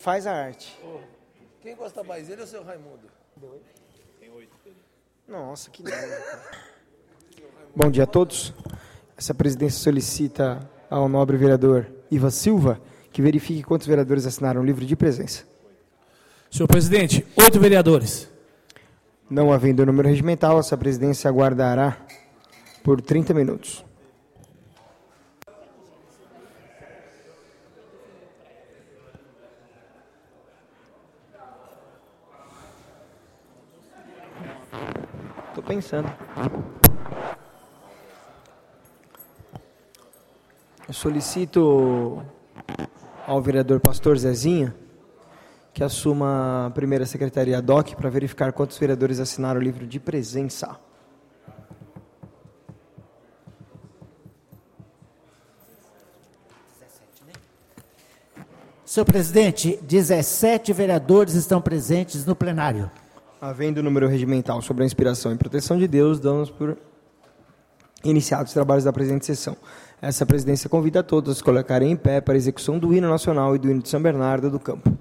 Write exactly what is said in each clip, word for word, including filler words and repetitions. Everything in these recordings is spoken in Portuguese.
Faz a arte. Quem gosta mais, ele ou o seu Raimundo? Tem oito. Nossa, que lindo. Bom dia a todos. Essa presidência solicita ao nobre vereador Ivan Silva que verifique quantos vereadores assinaram o livro de presença. Senhor presidente, oito vereadores. Não havendo número regimental, essa presidência aguardará por trinta minutos. Estou pensando. Eu solicito ao vereador Pastor Zezinho que assuma a primeira secretaria ad hoc para verificar quantos vereadores assinaram o livro de presença. Senhor presidente, dezessete vereadores estão presentes no plenário. Havendo o número regimental sobre a inspiração e proteção de Deus, damos por iniciados os trabalhos da presente sessão. Essa presidência convida a todos a se colocarem em pé para a execução do hino nacional e do hino de São Bernardo do Campo.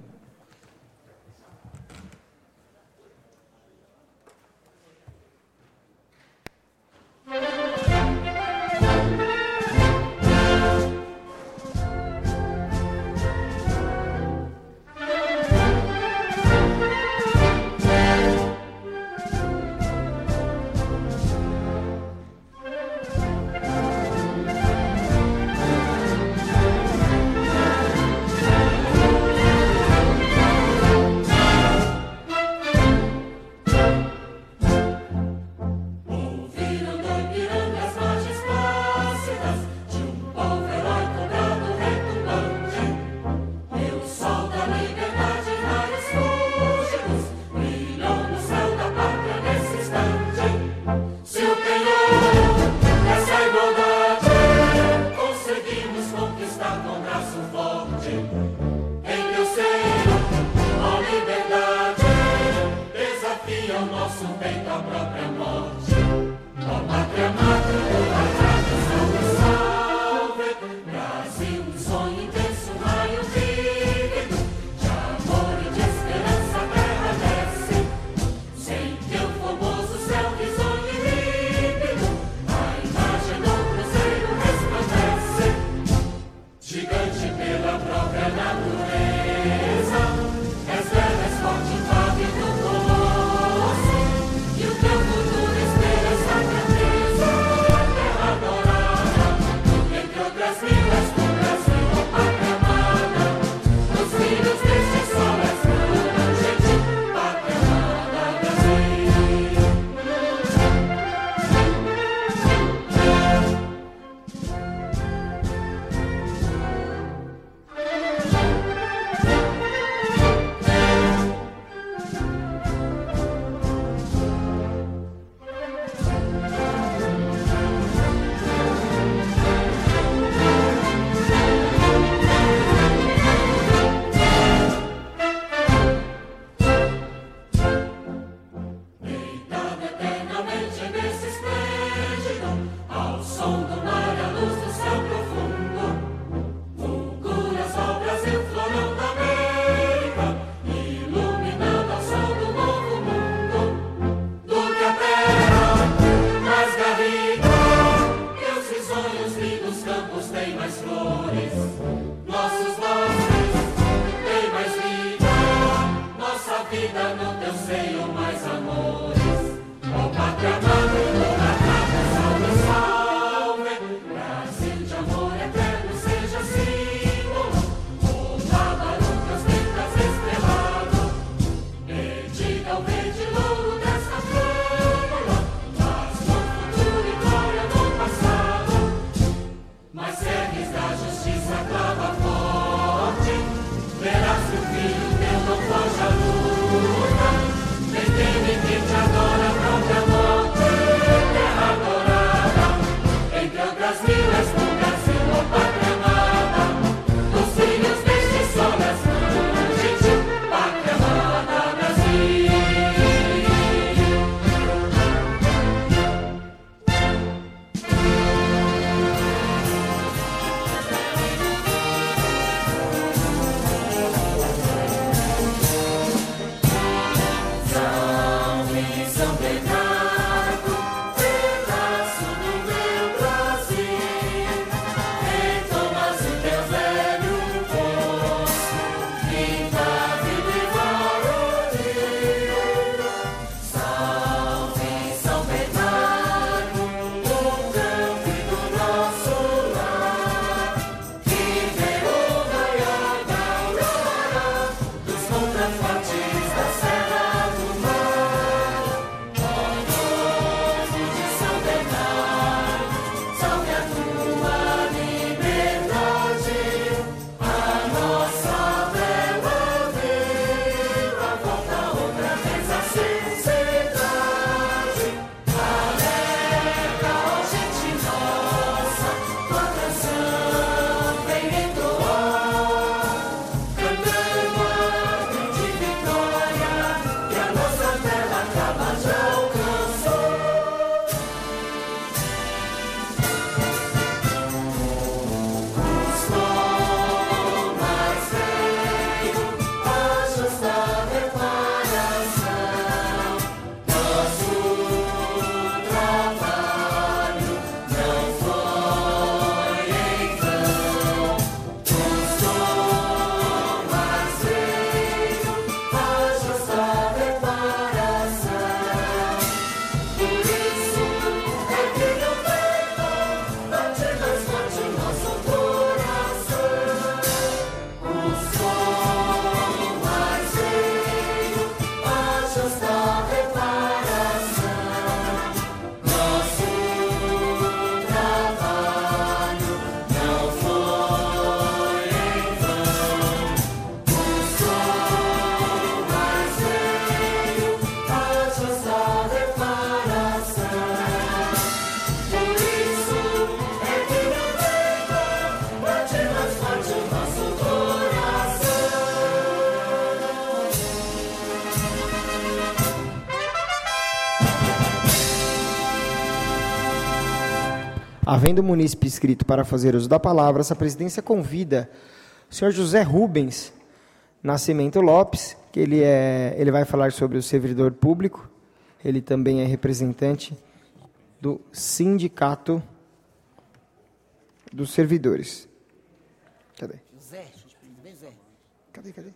Havendo munícipe inscrito para fazer uso da palavra, essa presidência convida o senhor José Rubens Nascimento Lopes, que ele, é, ele vai falar sobre o servidor público. Ele também é representante do Sindicato dos Servidores. Cadê? Zé, Zé. Cadê, cadê?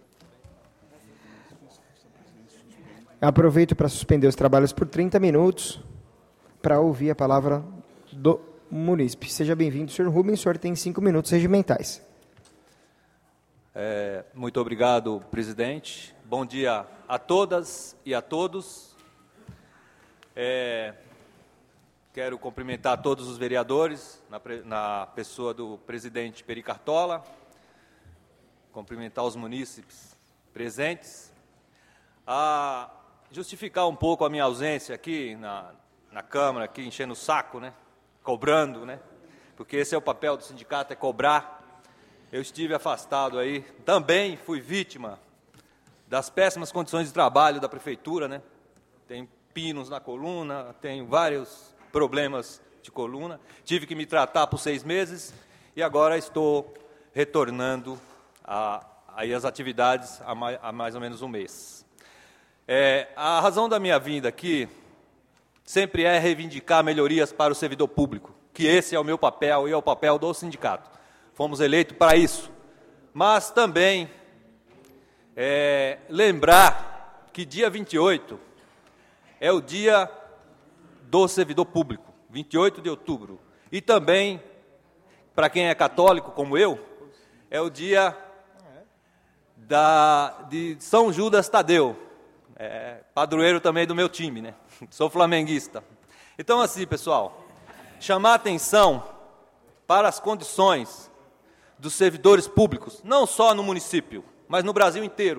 Eu aproveito para suspender os trabalhos por trinta minutos para ouvir a palavra do munícipe. Seja bem-vindo, senhor Rubens. O senhor tem cinco minutos regimentais. É, muito obrigado, presidente. Bom dia a todas e a todos. É, quero cumprimentar todos os vereadores, na, na pessoa do presidente Peri Cartola, cumprimentar os munícipes presentes, a justificar um pouco a minha ausência aqui na, na Câmara, aqui enchendo o saco, né? Cobrando, né? Porque esse é o papel do sindicato, é cobrar. Eu estive afastado aí, também fui vítima das péssimas condições de trabalho da prefeitura, né? Tem pinos na coluna, tenho vários problemas de coluna, tive que me tratar por seis meses e agora estou retornando a, aí as atividades há mais, há mais ou menos um mês. É, a razão da minha vinda aqui sempre é reivindicar melhorias para o servidor público, que esse é o meu papel e é o papel do sindicato. Fomos eleitos para isso. Mas também é, lembrar que dia vinte e oito é o dia do servidor público, vinte e oito de outubro. E também, para quem é católico como eu, é o dia da, de São Judas Tadeu, é, padroeiro também do meu time, né? Sou flamenguista. Então, assim, pessoal, chamar atenção para as condições dos servidores públicos, não só no município, mas no Brasil inteiro.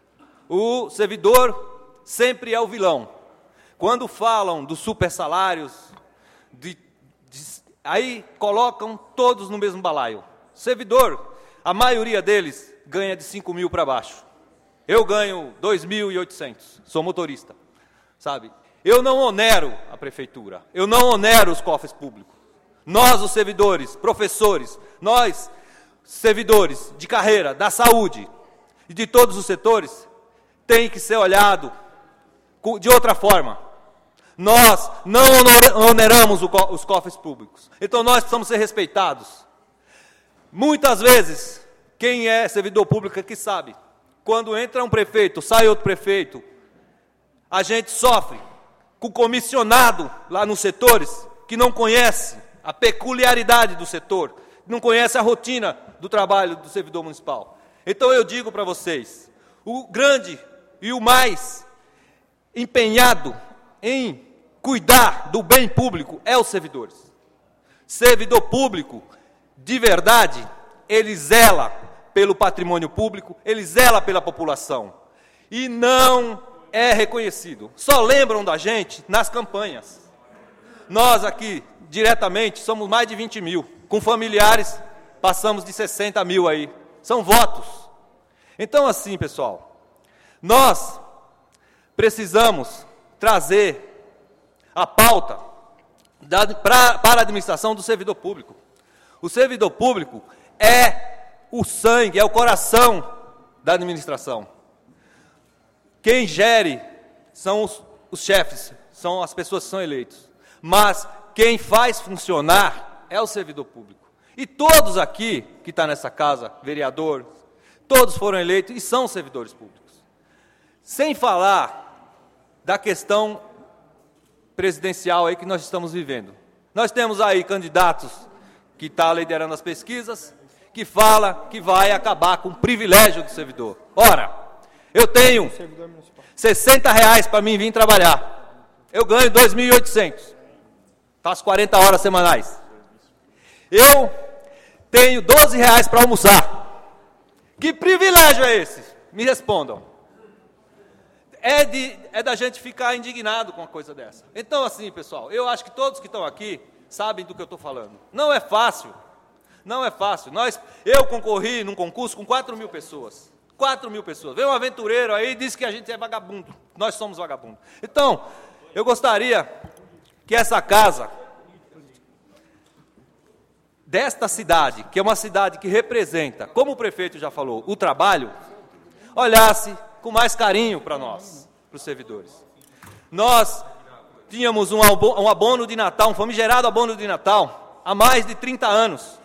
O servidor sempre é o vilão. Quando falam dos super salários, de, de, aí colocam todos no mesmo balaio. Servidor, a maioria deles ganha de cinco mil para baixo. Eu ganho dois mil e oitocentos, sou motorista, sabe? Eu não onero a prefeitura, eu não onero os cofres públicos. Nós, os servidores, professores, nós, servidores de carreira, da saúde e de todos os setores, tem que ser olhado de outra forma. Nós não oneramos os cofres públicos, então nós precisamos ser respeitados. Muitas vezes, quem é servidor público aqui sabe, quando entra um prefeito, sai outro prefeito, a gente sofre com comissionado lá nos setores que não conhece a peculiaridade do setor, não conhece a rotina do trabalho do servidor municipal. Então eu digo para vocês, o grande e o mais empenhado em cuidar do bem público é os servidores. Servidor público, de verdade, ele zela pelo patrimônio público, ele zela pela população. E não é reconhecido. Só lembram da gente nas campanhas. Nós aqui, diretamente, somos mais de vinte mil. Com familiares, passamos de sessenta mil aí. São votos. Então, assim, pessoal, nós precisamos trazer a pauta da, pra, para a administração do servidor público. O servidor público é o sangue, é o coração da administração. Quem gere são os, os chefes, são as pessoas que são eleitos. Mas quem faz funcionar é o servidor público. E todos aqui, que estão nessa casa, vereadores, todos foram eleitos e são servidores públicos. Sem falar da questão presidencial aí que nós estamos vivendo. Nós temos aí candidatos que estão liderando as pesquisas, que fala que vai acabar com o privilégio do servidor. Ora, eu tenho sessenta reais para mim vir trabalhar. Eu ganho dois mil e oitocentos. Faço quarenta horas semanais. Eu tenho doze reais para almoçar. Que privilégio é esse? Me respondam. É, de, é da gente ficar indignado com uma coisa dessa. Então, assim, pessoal, eu acho que todos que estão aqui sabem do que eu estou falando. Não é fácil. Não é fácil. Nós, eu concorri num concurso com quatro mil pessoas. quatro mil pessoas. Veio um aventureiro aí e disse que a gente é vagabundo. Nós somos vagabundos. Então, eu gostaria que essa casa desta cidade, que é uma cidade que representa, como o prefeito já falou, o trabalho, olhasse com mais carinho para nós, para os servidores. Nós tínhamos um abono de Natal, um famigerado abono de Natal, há mais de trinta anos.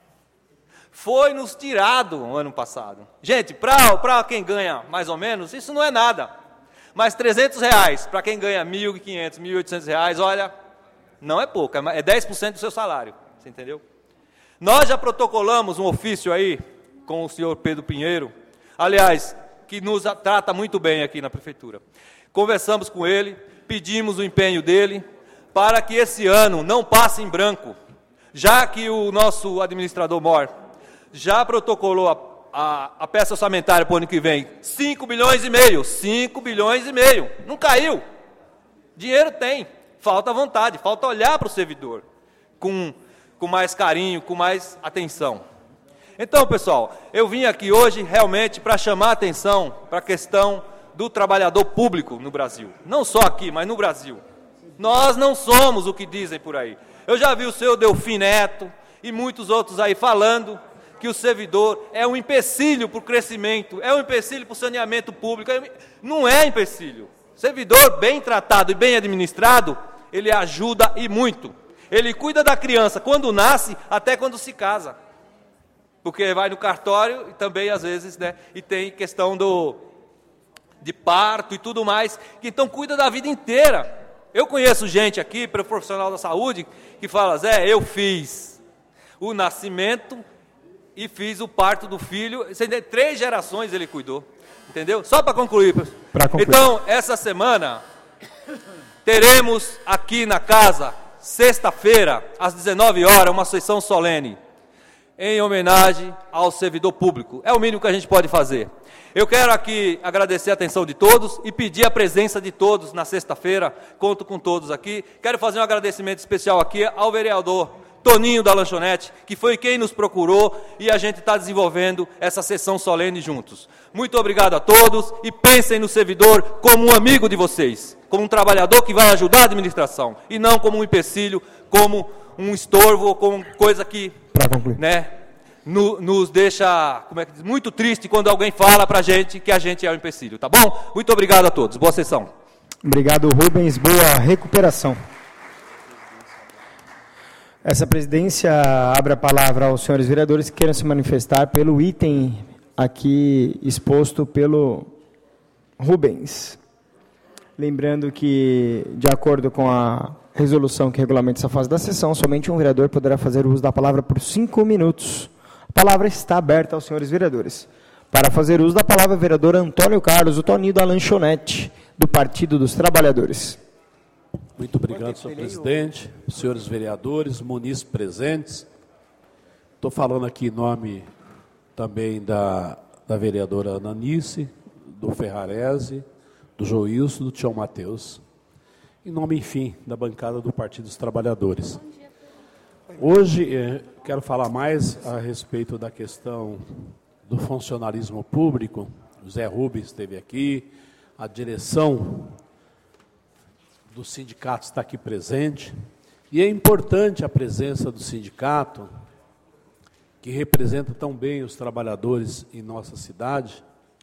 Foi nos tirado no ano passado. Gente, para quem ganha mais ou menos, isso não é nada. Mas trezentos reais, para quem ganha mil e quinhentos, mil e oitocentos reais, olha, não é pouco, é dez por cento do seu salário, você entendeu? Nós já protocolamos um ofício aí com o senhor Pedro Pinheiro, aliás, que nos trata muito bem aqui na prefeitura. Conversamos com ele, pedimos o empenho dele, para que esse ano não passe em branco, já que o nosso administrador Mor já protocolou a, a, a peça orçamentária para o ano que vem, cinco bilhões e meio, cinco bilhões e meio, não caiu, dinheiro tem, falta vontade, falta olhar para o servidor, com, com mais carinho, com mais atenção. Então, pessoal, eu vim aqui hoje realmente para chamar a atenção para a questão do trabalhador público no Brasil, não só aqui, mas no Brasil. Nós não somos o que dizem por aí. Eu já vi o senhor Delfim Neto e muitos outros aí falando que o servidor é um empecilho para o crescimento, é um empecilho para o saneamento público. Não é empecilho. Servidor bem tratado e bem administrado, ele ajuda e muito. Ele cuida da criança quando nasce até quando se casa. Porque vai no cartório e também, às vezes, né, e tem questão do, de parto e tudo mais, que então cuida da vida inteira. Eu conheço gente aqui, profissional da saúde, que fala, Zé, eu fiz o nascimento e fiz o parto do filho, três gerações ele cuidou, entendeu? Só para concluir. Pra concluir. Então, essa semana, teremos aqui na casa, sexta-feira, às dezenove horas, uma sessão solene, em homenagem ao servidor público. É o mínimo que a gente pode fazer. Eu quero aqui agradecer a atenção de todos e pedir a presença de todos na sexta-feira, conto com todos aqui. Quero fazer um agradecimento especial aqui ao vereador Toninho da Lanchonete, que foi quem nos procurou e a gente está desenvolvendo essa sessão solene juntos. Muito obrigado a todos e pensem no servidor como um amigo de vocês, como um trabalhador que vai ajudar a administração e não como um empecilho, como um estorvo ou como coisa que, né, no, nos deixa, como é que diz, muito triste quando alguém fala para a gente que a gente é um empecilho, tá bom? Muito obrigado a todos, boa sessão. Obrigado, Rubens, boa recuperação. Essa presidência abre a palavra aos senhores vereadores que queiram se manifestar pelo item aqui exposto pelo Rubens. Lembrando que, de acordo com a resolução que regulamenta essa fase da sessão, somente um vereador poderá fazer uso da palavra por cinco minutos. A palavra está aberta aos senhores vereadores. Para fazer uso da palavra, o vereador Antônio Carlos, o Toninho da Lanchonete, do Partido dos Trabalhadores. Muito obrigado, senhor presidente, senhores vereadores, munícipes presentes. Estou falando aqui em nome também da, da vereadora Ananice, do Ferrarese, do Joilson, do Tião Mateus. Em nome, enfim, da bancada do Partido dos Trabalhadores. Hoje, eh, quero falar mais a respeito da questão do funcionalismo público. O Zé Rubens esteve aqui, a direção do sindicato está aqui presente, e é importante a presença do sindicato, que representa tão bem os trabalhadores em nossa cidade,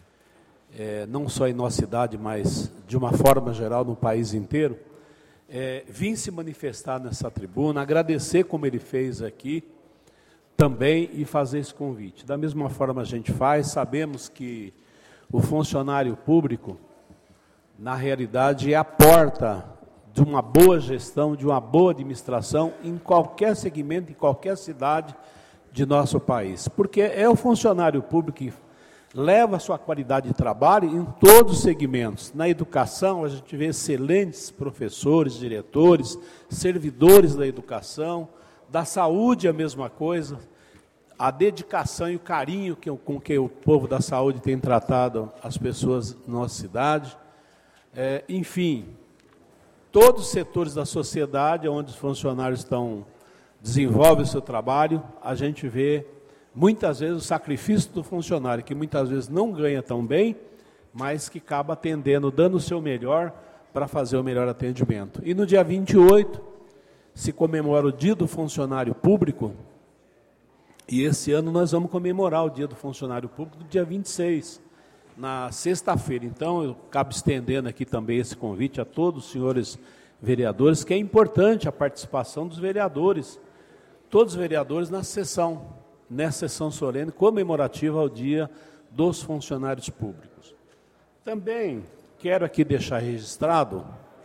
é, não só em nossa cidade, mas de uma forma geral no país inteiro, é, vim se manifestar nessa tribuna, agradecer como ele fez aqui, também, e fazer esse convite. Da mesma forma a gente faz, sabemos que o funcionário público, na realidade, é a porta de uma boa gestão, de uma boa administração em qualquer segmento, em qualquer cidade de nosso país. Porque é o funcionário público que leva a sua qualidade de trabalho em todos os segmentos. Na educação, a gente vê excelentes professores, diretores, servidores da educação, da saúde a mesma coisa, a dedicação e o carinho que, com que o povo da saúde tem tratado as pessoas na nossa cidade. É, enfim, todos os setores da sociedade onde os funcionários estão, desenvolvem o seu trabalho, a gente vê muitas vezes o sacrifício do funcionário, que muitas vezes não ganha tão bem, mas que acaba atendendo, dando o seu melhor para fazer o melhor atendimento. E no dia vinte e oito, se comemora o Dia do Funcionário Público, E esse ano nós vamos comemorar o Dia do Funcionário Público do dia vinte e seis, na sexta-feira. Então, eu acabo estendendo aqui também esse convite a todos os senhores vereadores, que é importante a participação dos vereadores, todos os vereadores na sessão, nessa sessão solene comemorativa ao Dia dos Funcionários Públicos. Também quero aqui deixar registrado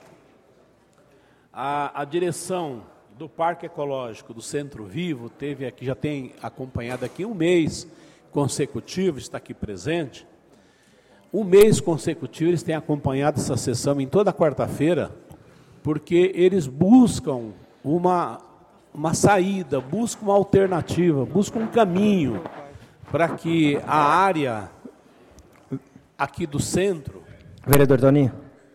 a, a direção do Parque Ecológico do Centro Vivo, teve aqui, já tem acompanhado aqui um mês consecutivo, está aqui presente. Um mês consecutivo eles têm acompanhado essa sessão em toda quarta-feira, porque eles buscam uma, uma saída, buscam uma alternativa, buscam um caminho para que a área aqui do centro... Vereador Toninho,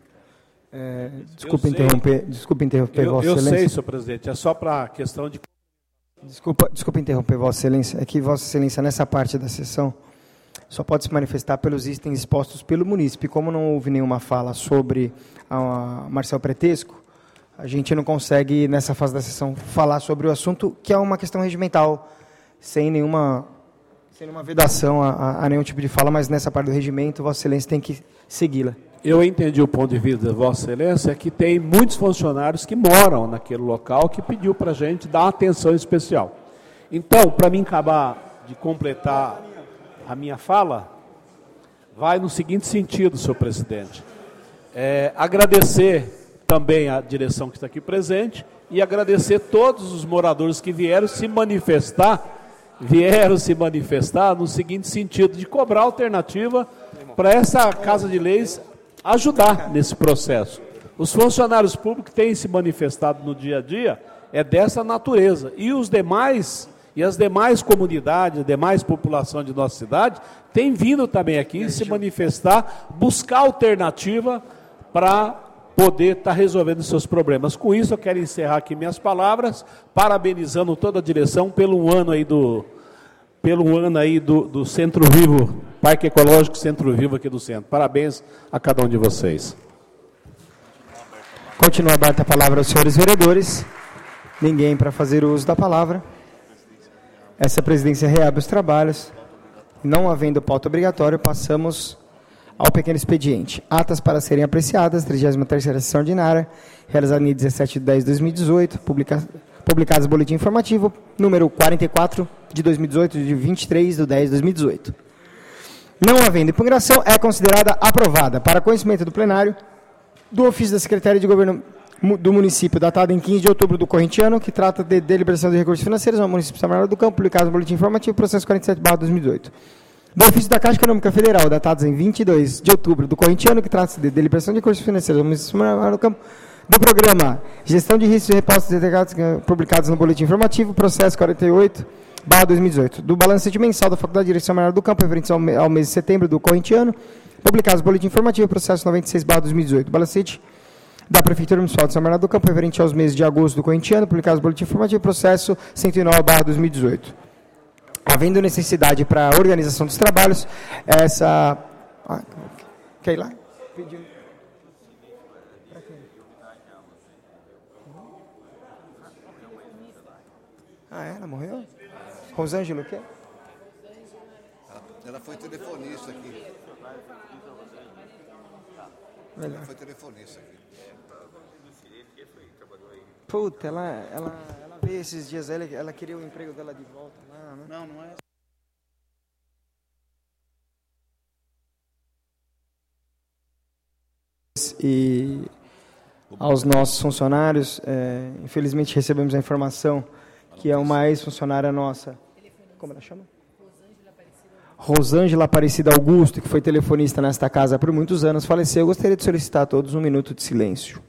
é, desculpa, interromper, desculpa interromper, eu, Vossa eu Excelência. Eu sei, senhor presidente, é só para questão de... Desculpa, desculpa interromper, Vossa Excelência. É que Vossa Excelência, nessa parte da sessão, só pode se manifestar pelos itens expostos pelo munícipe. Como não houve nenhuma fala sobre a Marcel Pretesco, a gente não consegue, nessa fase da sessão, falar sobre o assunto, que é uma questão regimental, sem nenhuma, sem nenhuma vedação a, a nenhum tipo de fala, mas nessa parte do regimento, Vossa Excelência tem que segui-la. Eu entendi o ponto de vista da Vossa Excelência, é que tem muitos funcionários que moram naquele local que pediu para a gente dar atenção especial. Então, para mim acabar de completar a minha fala, vai no seguinte sentido, senhor presidente. É, agradecer também a direção que está aqui presente e agradecer todos os moradores que vieram se manifestar, vieram se manifestar no seguinte sentido, de cobrar alternativa para essa Casa de Leis ajudar nesse processo. Os funcionários públicos têm se manifestado no dia a dia, é dessa natureza. E os demais, e as demais comunidades, a demais população de nossa cidade, têm vindo também aqui se manifestar, buscar alternativa para poder estar resolvendo seus problemas. Com isso, eu quero encerrar aqui minhas palavras, parabenizando toda a direção pelo ano aí do, pelo ano aí do, do Centro Vivo, Parque Ecológico Centro Vivo aqui do centro. Parabéns a cada um de vocês. Continua aberta a palavra aos senhores vereadores. Ninguém para fazer uso da palavra. Essa presidência reabre os trabalhos. Não havendo pauta obrigatória, passamos ao pequeno expediente. Atas para serem apreciadas, trigésima terceira sessão ordinária, realizada em dezessete de dez de dois mil e dezoito, publica, publicadas no Boletim Informativo, número quarenta e quatro de dois mil e dezoito, de vinte e três de dez de dois mil e dezoito. Não havendo impugnação, é considerada aprovada para conhecimento do plenário do ofício da Secretaria de Governo do município, datado em quinze de outubro do corrente ano, que trata de deliberação de recursos financeiros ao município de São Bernardo do Campo, publicado no Boletim Informativo, processo quarenta e sete barra dois mil e dezoito. Do ofício da Caixa Econômica Federal, datados em vinte e dois de outubro do corrente ano, que trata de deliberação de recursos financeiros ao município de São Bernardo do Campo, do programa Gestão de Riscos e Repostos Integrados, publicados no Boletim Informativo, processo quarenta e oito barra dois mil e dezoito. Do balancete mensal da Faculdade de Direito de São Bernardo do Campo, referente ao, ao mês de setembro do corrente ano, publicados no Boletim Informativo, processo noventa e seis barra dois mil e dezoito. Balancete da Prefeitura Municipal de São Bernardo do Campo, referente aos meses de agosto do corrente ano, publicados no Boletim Informativo, processo cento e nove barra dois mil e dezoito. Havendo necessidade para a organização dos trabalhos, essa... Ah, quer ir lá? Pediu. Ah, é? Ela morreu? Rosângela, o quê? Ela, ela foi telefonista aqui. Melhor. Ela foi telefonista aqui. Puta, ela, ela, ela veio esses dias, ela, ela queria o emprego dela de volta. Não, né? Não, não é. E aos nossos funcionários, é, infelizmente recebemos a informação que é uma ex-funcionária nossa. Como ela chama? Rosângela Aparecida Augusto, que foi telefonista nesta casa por muitos anos, faleceu. Eu gostaria de solicitar a todos um minuto de silêncio.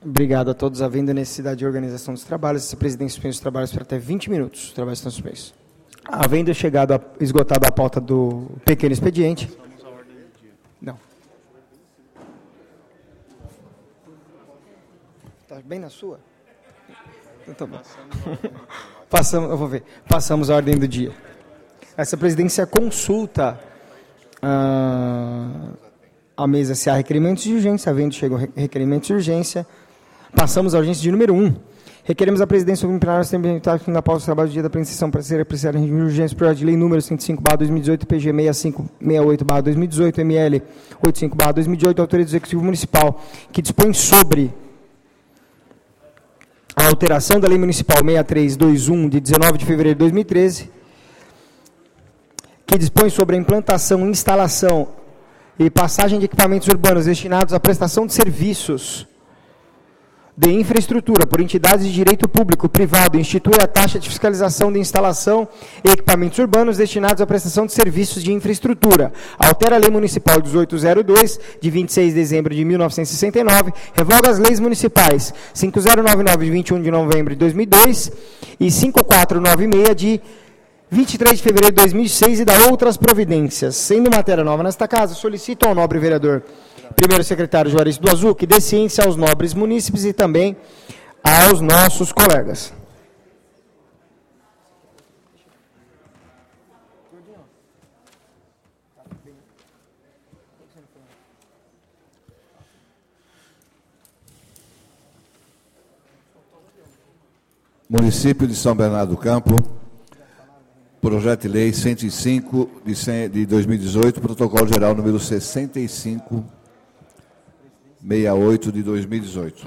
Obrigado a todos. Havendo necessidade de organização dos trabalhos, essa presidência suspende os trabalhos por até vinte minutos. Os trabalhos estão suspensos. Havendo chegado a, esgotado a pauta do pequeno expediente. Não. Está bem na sua? Então tá bom. Passamos, eu vou ver. Passamos a ordem do dia. Essa presidência consulta ah, a mesa se há requerimentos de urgência. Havendo chegado requerimentos de urgência, passamos à urgência de número um. Requeremos a presidência sobre o plenário sempre na pauta do trabalho do dia da apreensão para ser apreciada em regime de urgência por de lei número cento e cinco barra dois mil e dezoito, P G sessenta e cinco sessenta e oito barra dois mil e dezoito, M L oitenta e cinco barra dois mil e dezoito, autoria do Executivo Municipal, que dispõe sobre a alteração da Lei Municipal sessenta e três vinte e um, de dezenove de fevereiro de dois mil e treze, que dispõe sobre a implantação, instalação e passagem de equipamentos urbanos destinados à prestação de serviços de infraestrutura por entidades de direito público, privado, institui a taxa de fiscalização de instalação e equipamentos urbanos destinados à prestação de serviços de infraestrutura. Altera a Lei Municipal dezoito zero dois, de vinte e seis de dezembro de mil novecentos e sessenta e nove, revoga as leis municipais cinco zero nove nove, de vinte e um de novembro de dois mil e dois e cinco quatro nove seis, de vinte e três de fevereiro de dois mil e seis, e dá outras providências. Sendo matéria nova nesta casa, solicito ao nobre vereador primeiro secretário Juarez do Azul, que dê ciência aos nobres munícipes e também aos nossos colegas. Município de São Bernardo do Campo, projeto de lei cento e cinco de dois mil e dezoito, protocolo geral número sessenta e cinco sessenta e oito de dois mil e dezoito,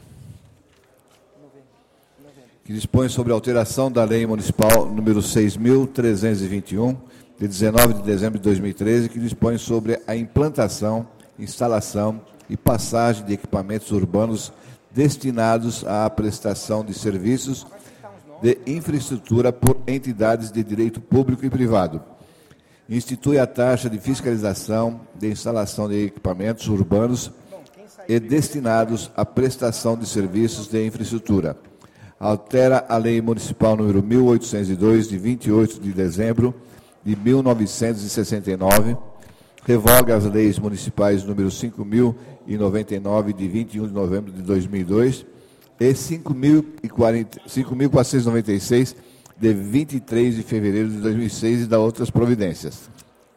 que dispõe sobre a alteração da Lei Municipal número seis mil trezentos e vinte e um, de dezenove de dezembro de dois mil e treze, que dispõe sobre a implantação, instalação e passagem de equipamentos urbanos destinados à prestação de serviços de infraestrutura por entidades de direito público e privado. Institui a taxa de fiscalização de instalação de equipamentos urbanos e destinados à prestação de serviços de infraestrutura. Altera a Lei Municipal número mil oitocentos e dois, de vinte e oito de dezembro de mil novecentos e sessenta e nove, revoga as leis municipais número cinco mil e noventa e nove, de vinte e um de novembro de dois mil e dois, e cinco mil quatrocentos e noventa e seis, de vinte e três de fevereiro de dois mil e seis, e dá outras providências.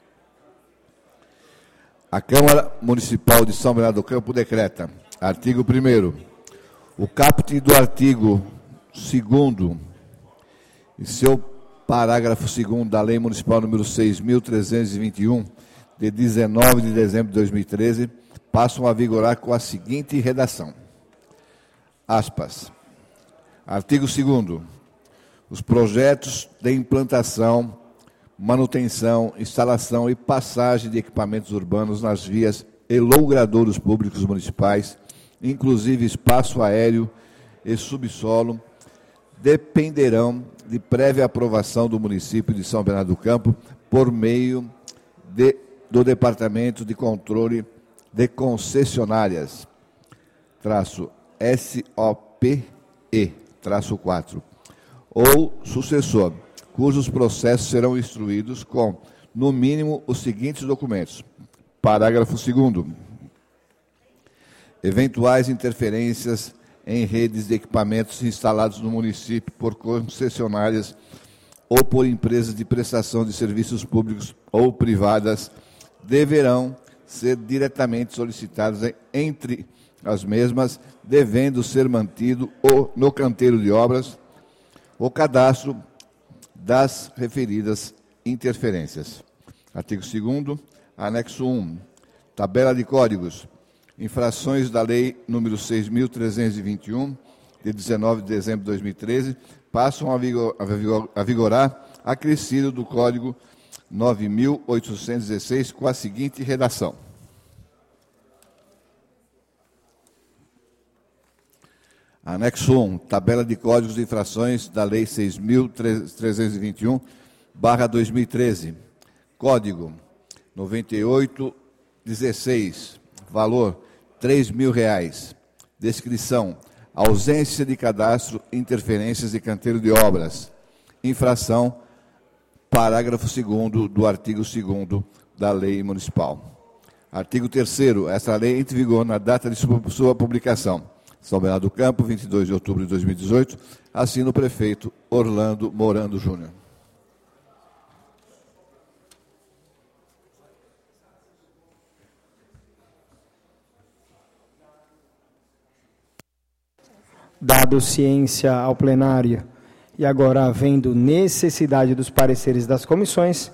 A Câmara Municipal de São Bernardo do Campo decreta, artigo primeiro, o caput do artigo segundo e seu parágrafo segundo da Lei Municipal número seis mil trezentos e vinte e um, de dezenove de dezembro de dois mil e treze, passam a vigorar com a seguinte redação. Aspas. Artigo segundo. Os projetos de implantação, manutenção, instalação e passagem de equipamentos urbanos nas vias e logradouros públicos municipais, inclusive espaço aéreo e subsolo, dependerão de prévia aprovação do município de São Bernardo do Campo por meio de, do Departamento de Controle de Concessionárias, traço S O P E, traço quatro, ou sucessor, cujos processos serão instruídos com, no mínimo, os seguintes documentos. Parágrafo segundo. Eventuais interferências em redes de equipamentos instalados no município por concessionárias ou por empresas de prestação de serviços públicos ou privadas deverão ser diretamente solicitadas entre as mesmas, devendo ser mantido o, no canteiro de obras o cadastro das referidas interferências. Artigo segundo, anexo um, tabela de códigos, infrações da Lei número seis mil trezentos e vinte e um, de dezenove de dezembro de dois mil e treze, passam a, vigor, a, vigor, a vigorar acrescido do Código nove mil oitocentos e dezesseis, com a seguinte redação. Anexo um, tabela de códigos de infrações da Lei seis mil trezentos e vinte e um, barra dois mil e treze. Código noventa e oito dezesseis, valor três mil reais. Descrição: ausência de cadastro, interferências de canteiro de obras, infração, parágrafo segundo do artigo segundo da Lei Municipal. Artigo terceiro. Esta lei entra em vigor na data de sua publicação. São Bernardo do Campo, vinte e dois de outubro de dois mil e dezoito. Assina o prefeito Orlando Morando Júnior. Dado ciência ao plenário e agora havendo necessidade dos pareceres das comissões,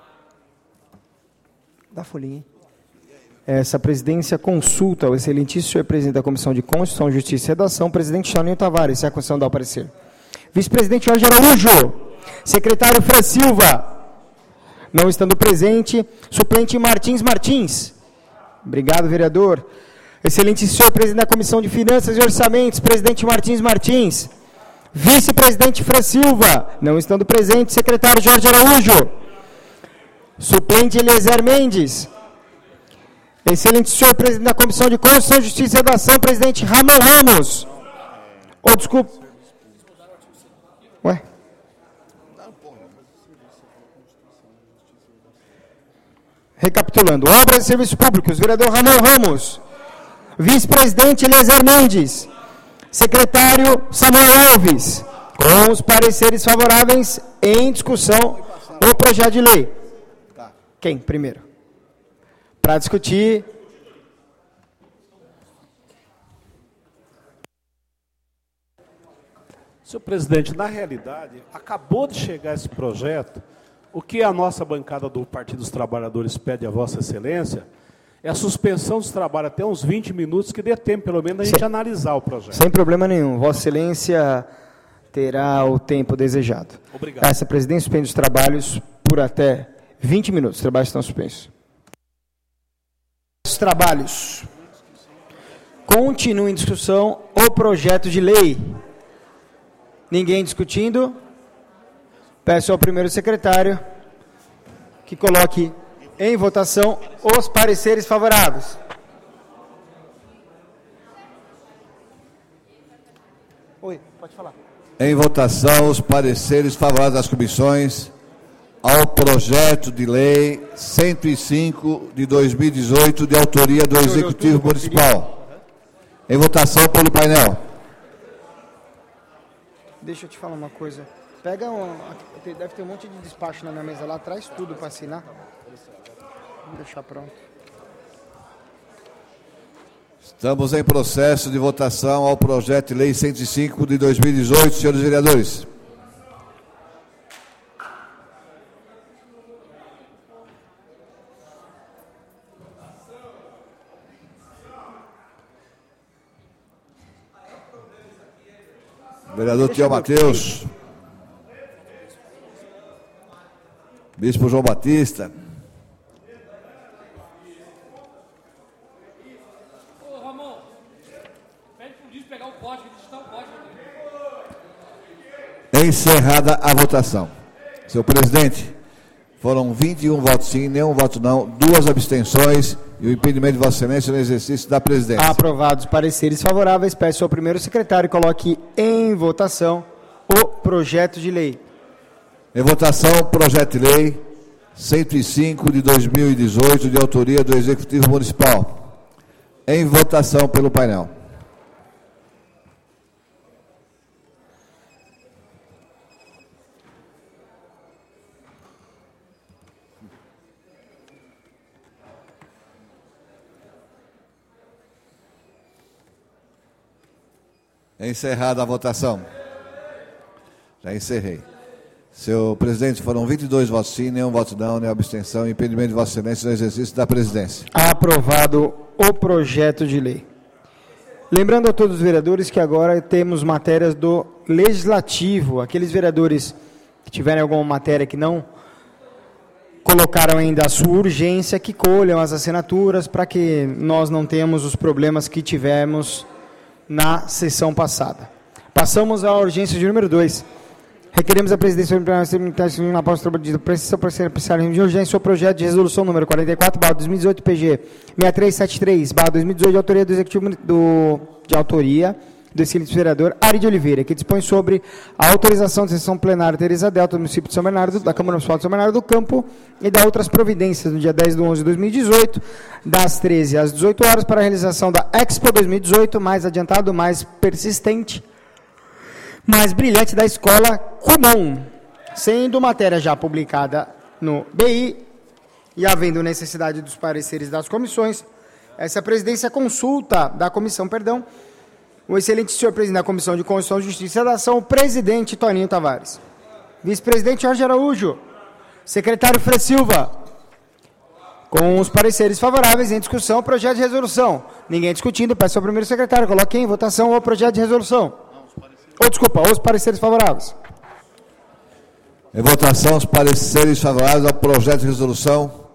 dá folhinha, hein? Essa presidência consulta o excelentíssimo senhor presidente da Comissão de Constituição, Justiça e Redação, presidente Chauninho Tavares, se a comissão dá o parecer. Vice-presidente Jorge Araújo, secretário Fran Silva, não estando presente, suplente Martins Martins. Obrigado, vereador. Excelente senhor presidente da Comissão de Finanças e Orçamentos, presidente Martins Martins. Vice-presidente Fran Silva, não estando presente, secretário Jorge Araújo. Suplente Eliezer Mendes. Excelente senhor presidente da Comissão de Constituição, Justiça e Redação, presidente Ramon Ramos. Oh, desculpa. Ué? Recapitulando. Obras e Serviços Públicos, vereador Ramon Ramos. Vice-presidente Eliezer Mendes. Secretário Samuel Alves. Com os pareceres favoráveis em discussão o projeto de lei. Quem primeiro? Para discutir. Senhor presidente, na realidade, acabou de chegar esse projeto. O que a nossa bancada do Partido dos Trabalhadores pede a Vossa Excelência é a suspensão dos trabalhos até uns vinte minutos, que dê tempo, pelo menos, a gente sem, analisar o projeto. Sem problema nenhum. Vossa Excelência terá o tempo desejado. Obrigado. Essa presidência suspende os trabalhos por até vinte minutos. Os trabalhos estão suspensos. Os trabalhos. Continua em discussão o projeto de lei. Ninguém discutindo. Peço ao primeiro secretário que coloque em votação os pareceres favoráveis. Oi, pode falar. Em votação, os pareceres favoráveis das comissões ao projeto de lei cento e cinco de dois mil e dezoito, de autoria do Executivo Municipal. Em votação pelo painel. Deixa eu te falar uma coisa. Pega um, deve ter um monte de despacho na minha mesa lá, traz tudo para assinar. Vamos deixar pronto. Estamos em processo de votação ao projeto de lei cento e cinco de dois mil e dezoito, senhores vereadores. Vereador Tião Mateus. Bispo João Batista. Ô, Ramon, pede pro Luiz pegar o código, digitar o código. Encerrada a votação. Senhor presidente, foram vinte e um votos sim, nenhum voto não, duas abstenções e o impedimento de Vossa Excelência no exercício da presidência. Aprovados pareceres favoráveis, peço ao primeiro secretário que coloque em votação o projeto de lei. Em votação, projeto de lei cento e cinco de dois mil e dezoito, de autoria do Executivo Municipal. Em votação pelo painel. Encerrada a votação. Já encerrei. Senhor presidente, foram vinte e dois votos sim, nenhum voto não, nenhuma abstenção, impedimento de Vossa Excelência no exercício da presidência. Aprovado o projeto de lei. Lembrando a todos os vereadores que agora temos matérias do Legislativo. Aqueles vereadores que tiverem alguma matéria que não colocaram ainda a sua urgência, que colham as assinaturas para que nós não tenhamos os problemas que tivemos na sessão passada. Passamos à urgência de número dois. Requeremos a presidência na pauta de precisão para de urgência o projeto de resolução número quarenta e quatro barra dois mil e dezoito P G seis três sete três barra dois mil e dezoito de autoria do Executivo do, de autoria do excelente vereador Ari de Oliveira, que dispõe sobre a autorização de sessão plenária Teresa Delta, do município de São Bernardo, da Câmara Municipal de São Bernardo do Campo, e da outras providências no dia dez de onze de dois mil e dezoito, das treze às dezoito horas, para a realização da Expo dois mil e dezoito, mais adiantado, mais persistente, mais brilhante da Escola Kumon, sendo matéria já publicada no B I e havendo necessidade dos pareceres das comissões, essa presidência consulta da comissão, perdão, o excelente senhor presidente da Comissão de Constituição, Justiça e Redação, o presidente Toninho Tavares. Vice-presidente Jorge Araújo, secretário Fred Silva, com os pareceres favoráveis em discussão, o projeto de resolução. Ninguém discutindo, peço ao primeiro secretário, coloque em votação o projeto de resolução. Ou, desculpa, os pareceres favoráveis. Em votação, os pareceres favoráveis ao projeto de resolução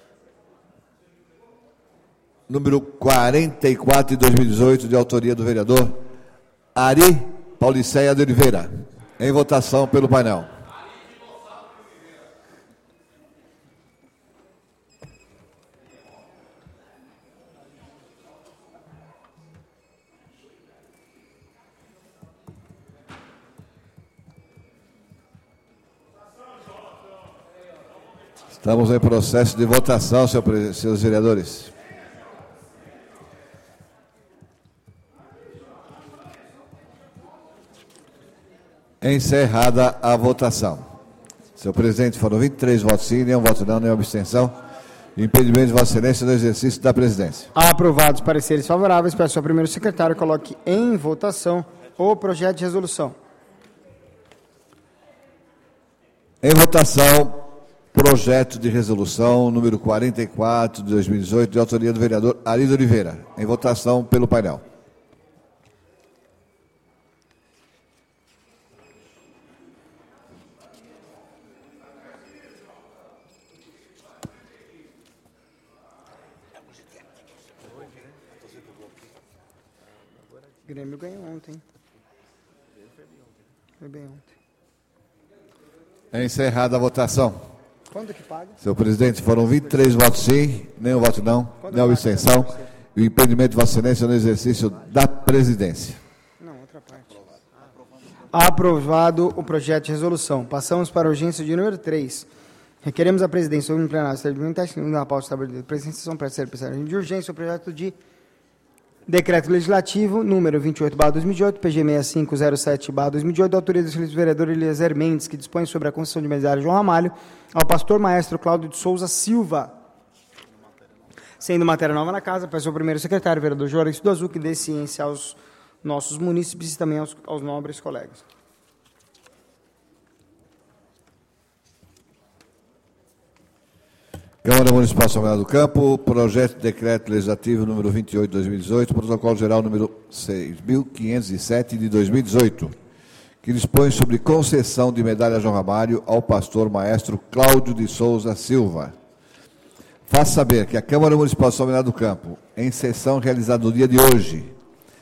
número quarenta e quatro de dois mil e dezoito, de autoria do vereador Ari Pauliceia de Oliveira. Em votação pelo painel. Estamos em processo de votação, senhor, senhores vereadores. Encerrada a votação. Senhor presidente, foram vinte e três votos sim, nenhum voto não, nenhuma abstenção. Impedimento de Vossa Excelência no exercício da presidência. Aprovados pareceres favoráveis, peço ao primeiro secretário coloque em votação o projeto de resolução. Em votação, projeto de resolução número quarenta e quatro de dois mil e dezoito, de autoria do vereador Ari de Oliveira. Em votação pelo painel. O Grêmio ganhou ontem. Foi bem ontem. Encerrada a votação. Quando que paga? Senhor presidente, foram vinte e três votos sim, nenhum voto não, Quando nenhuma paga? abstenção. E o impedimento de Vossa Excelência no exercício da presidência. Não, outra parte. Aprovado o projeto de resolução. Passamos para a urgência de número três. Requeremos à presidência do plenário estabelecimento na pauta estabelecida. Presidência para ser de urgência o projeto de decreto legislativo número vinte e oito barra dois mil e dezoito, P G seis cinco zero sete barra dois mil e dezoito, da autoria do excelente vereador Eliezer Mendes, que dispõe sobre a concessão de medalha João Ramalho ao pastor maestro Cláudio de Souza Silva. Sendo matéria nova na casa, peço ao primeiro secretário, vereador Juarez do Azul, que dê ciência aos nossos munícipes e também aos, aos nobres colegas. Câmara Municipal de São Bernardo do Campo, projeto de decreto legislativo número vinte e oito de dois mil e dezoito, protocolo geral número seis mil quinhentos e sete de dois mil e dezoito, que dispõe sobre concessão de medalha João Ramalho ao pastor maestro Cláudio de Souza Silva. Faço saber que a Câmara Municipal de São Bernardo do Campo, em sessão realizada no dia de hoje,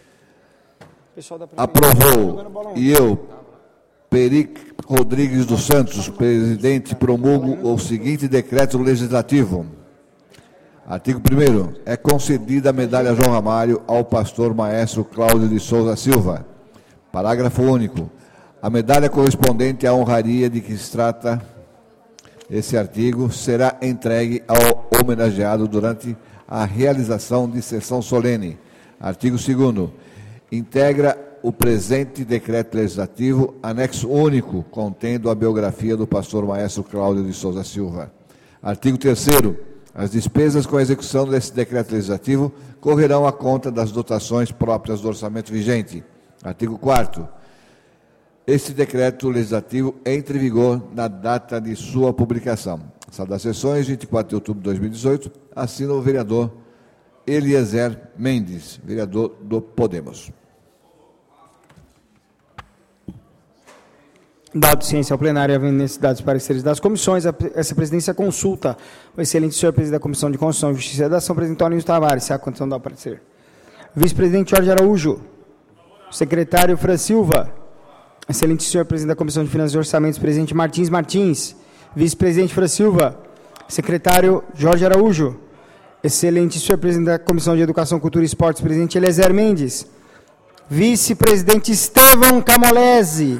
aprovou, e eu, Peric Rodrigues dos Santos, presidente, promulgo o seguinte decreto legislativo. Artigo primeiro. É concedida a medalha João Ramalho ao pastor maestro Cláudio de Souza Silva. Parágrafo único. A medalha correspondente à honraria de que se trata esse artigo será entregue ao homenageado durante a realização de sessão solene. Artigo segundo. Integra o presente decreto legislativo, anexo único, contendo a biografia do pastor maestro Cláudio de Souza Silva. Artigo terceiro. As despesas com a execução desse decreto legislativo correrão à conta das dotações próprias do orçamento vigente. Artigo quarto. Este decreto legislativo entra em vigor na data de sua publicação. Sala das Sessões, vinte e quatro de outubro de dois mil e dezoito, assina o vereador Eliezer Mendes, vereador do Podemos. Dado ciência ao plenário e havendo necessidade dos pareceres das comissões, a, essa presidência consulta o excelente senhor presidente da Comissão de Constituição, Justiça e Redação, presidente Toninho Tavares, se há condição de dar o parecer. Vice-presidente Jorge Araújo, secretário Fran Silva, excelente senhor presidente da Comissão de Finanças e Orçamentos, presidente Martins Martins, vice-presidente Fran Silva, secretário Jorge Araújo, excelente senhor presidente da Comissão de Educação, Cultura e Esportes, presidente Eliezer Mendes, Vice-presidente Estevão Camolese.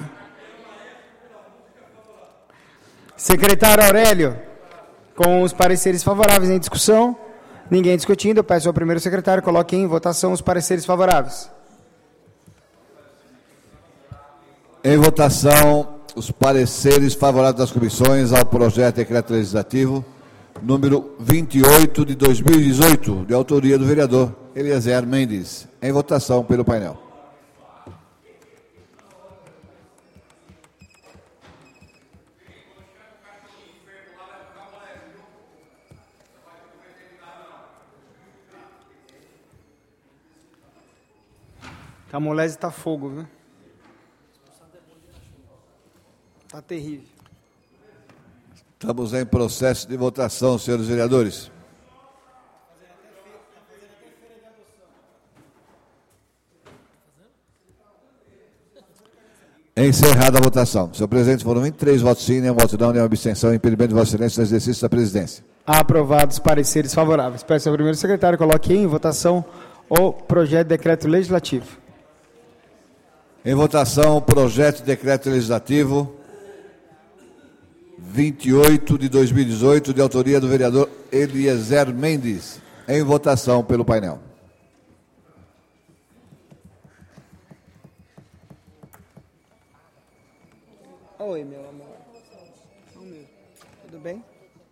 Secretário Aurélio, com os pareceres favoráveis em discussão. Ninguém discutindo, eu peço ao primeiro secretário, coloque em votação os pareceres favoráveis. Em votação, os pareceres favoráveis das comissões ao projeto de decreto legislativo número vinte e oito de dois mil e dezoito, de autoria do vereador Eliezer Mendes. Em votação pelo painel. Camolese está fogo, viu? Está terrível. Estamos em processo de votação, senhores vereadores. Encerrada a votação. Senhor presidente, foram vinte e três votos sim, nenhum voto não, nenhuma abstenção, impedimento de Vossa Excelência no exercício da presidência. Aprovados pareceres favoráveis. Peço ao primeiro secretário, coloque em votação o projeto de decreto legislativo. Em votação, o projeto de decreto legislativo vinte e oito de dois mil e dezoito, de autoria do vereador Eliezer Mendes. Em votação pelo painel. Oi, meu amor. Tudo bem?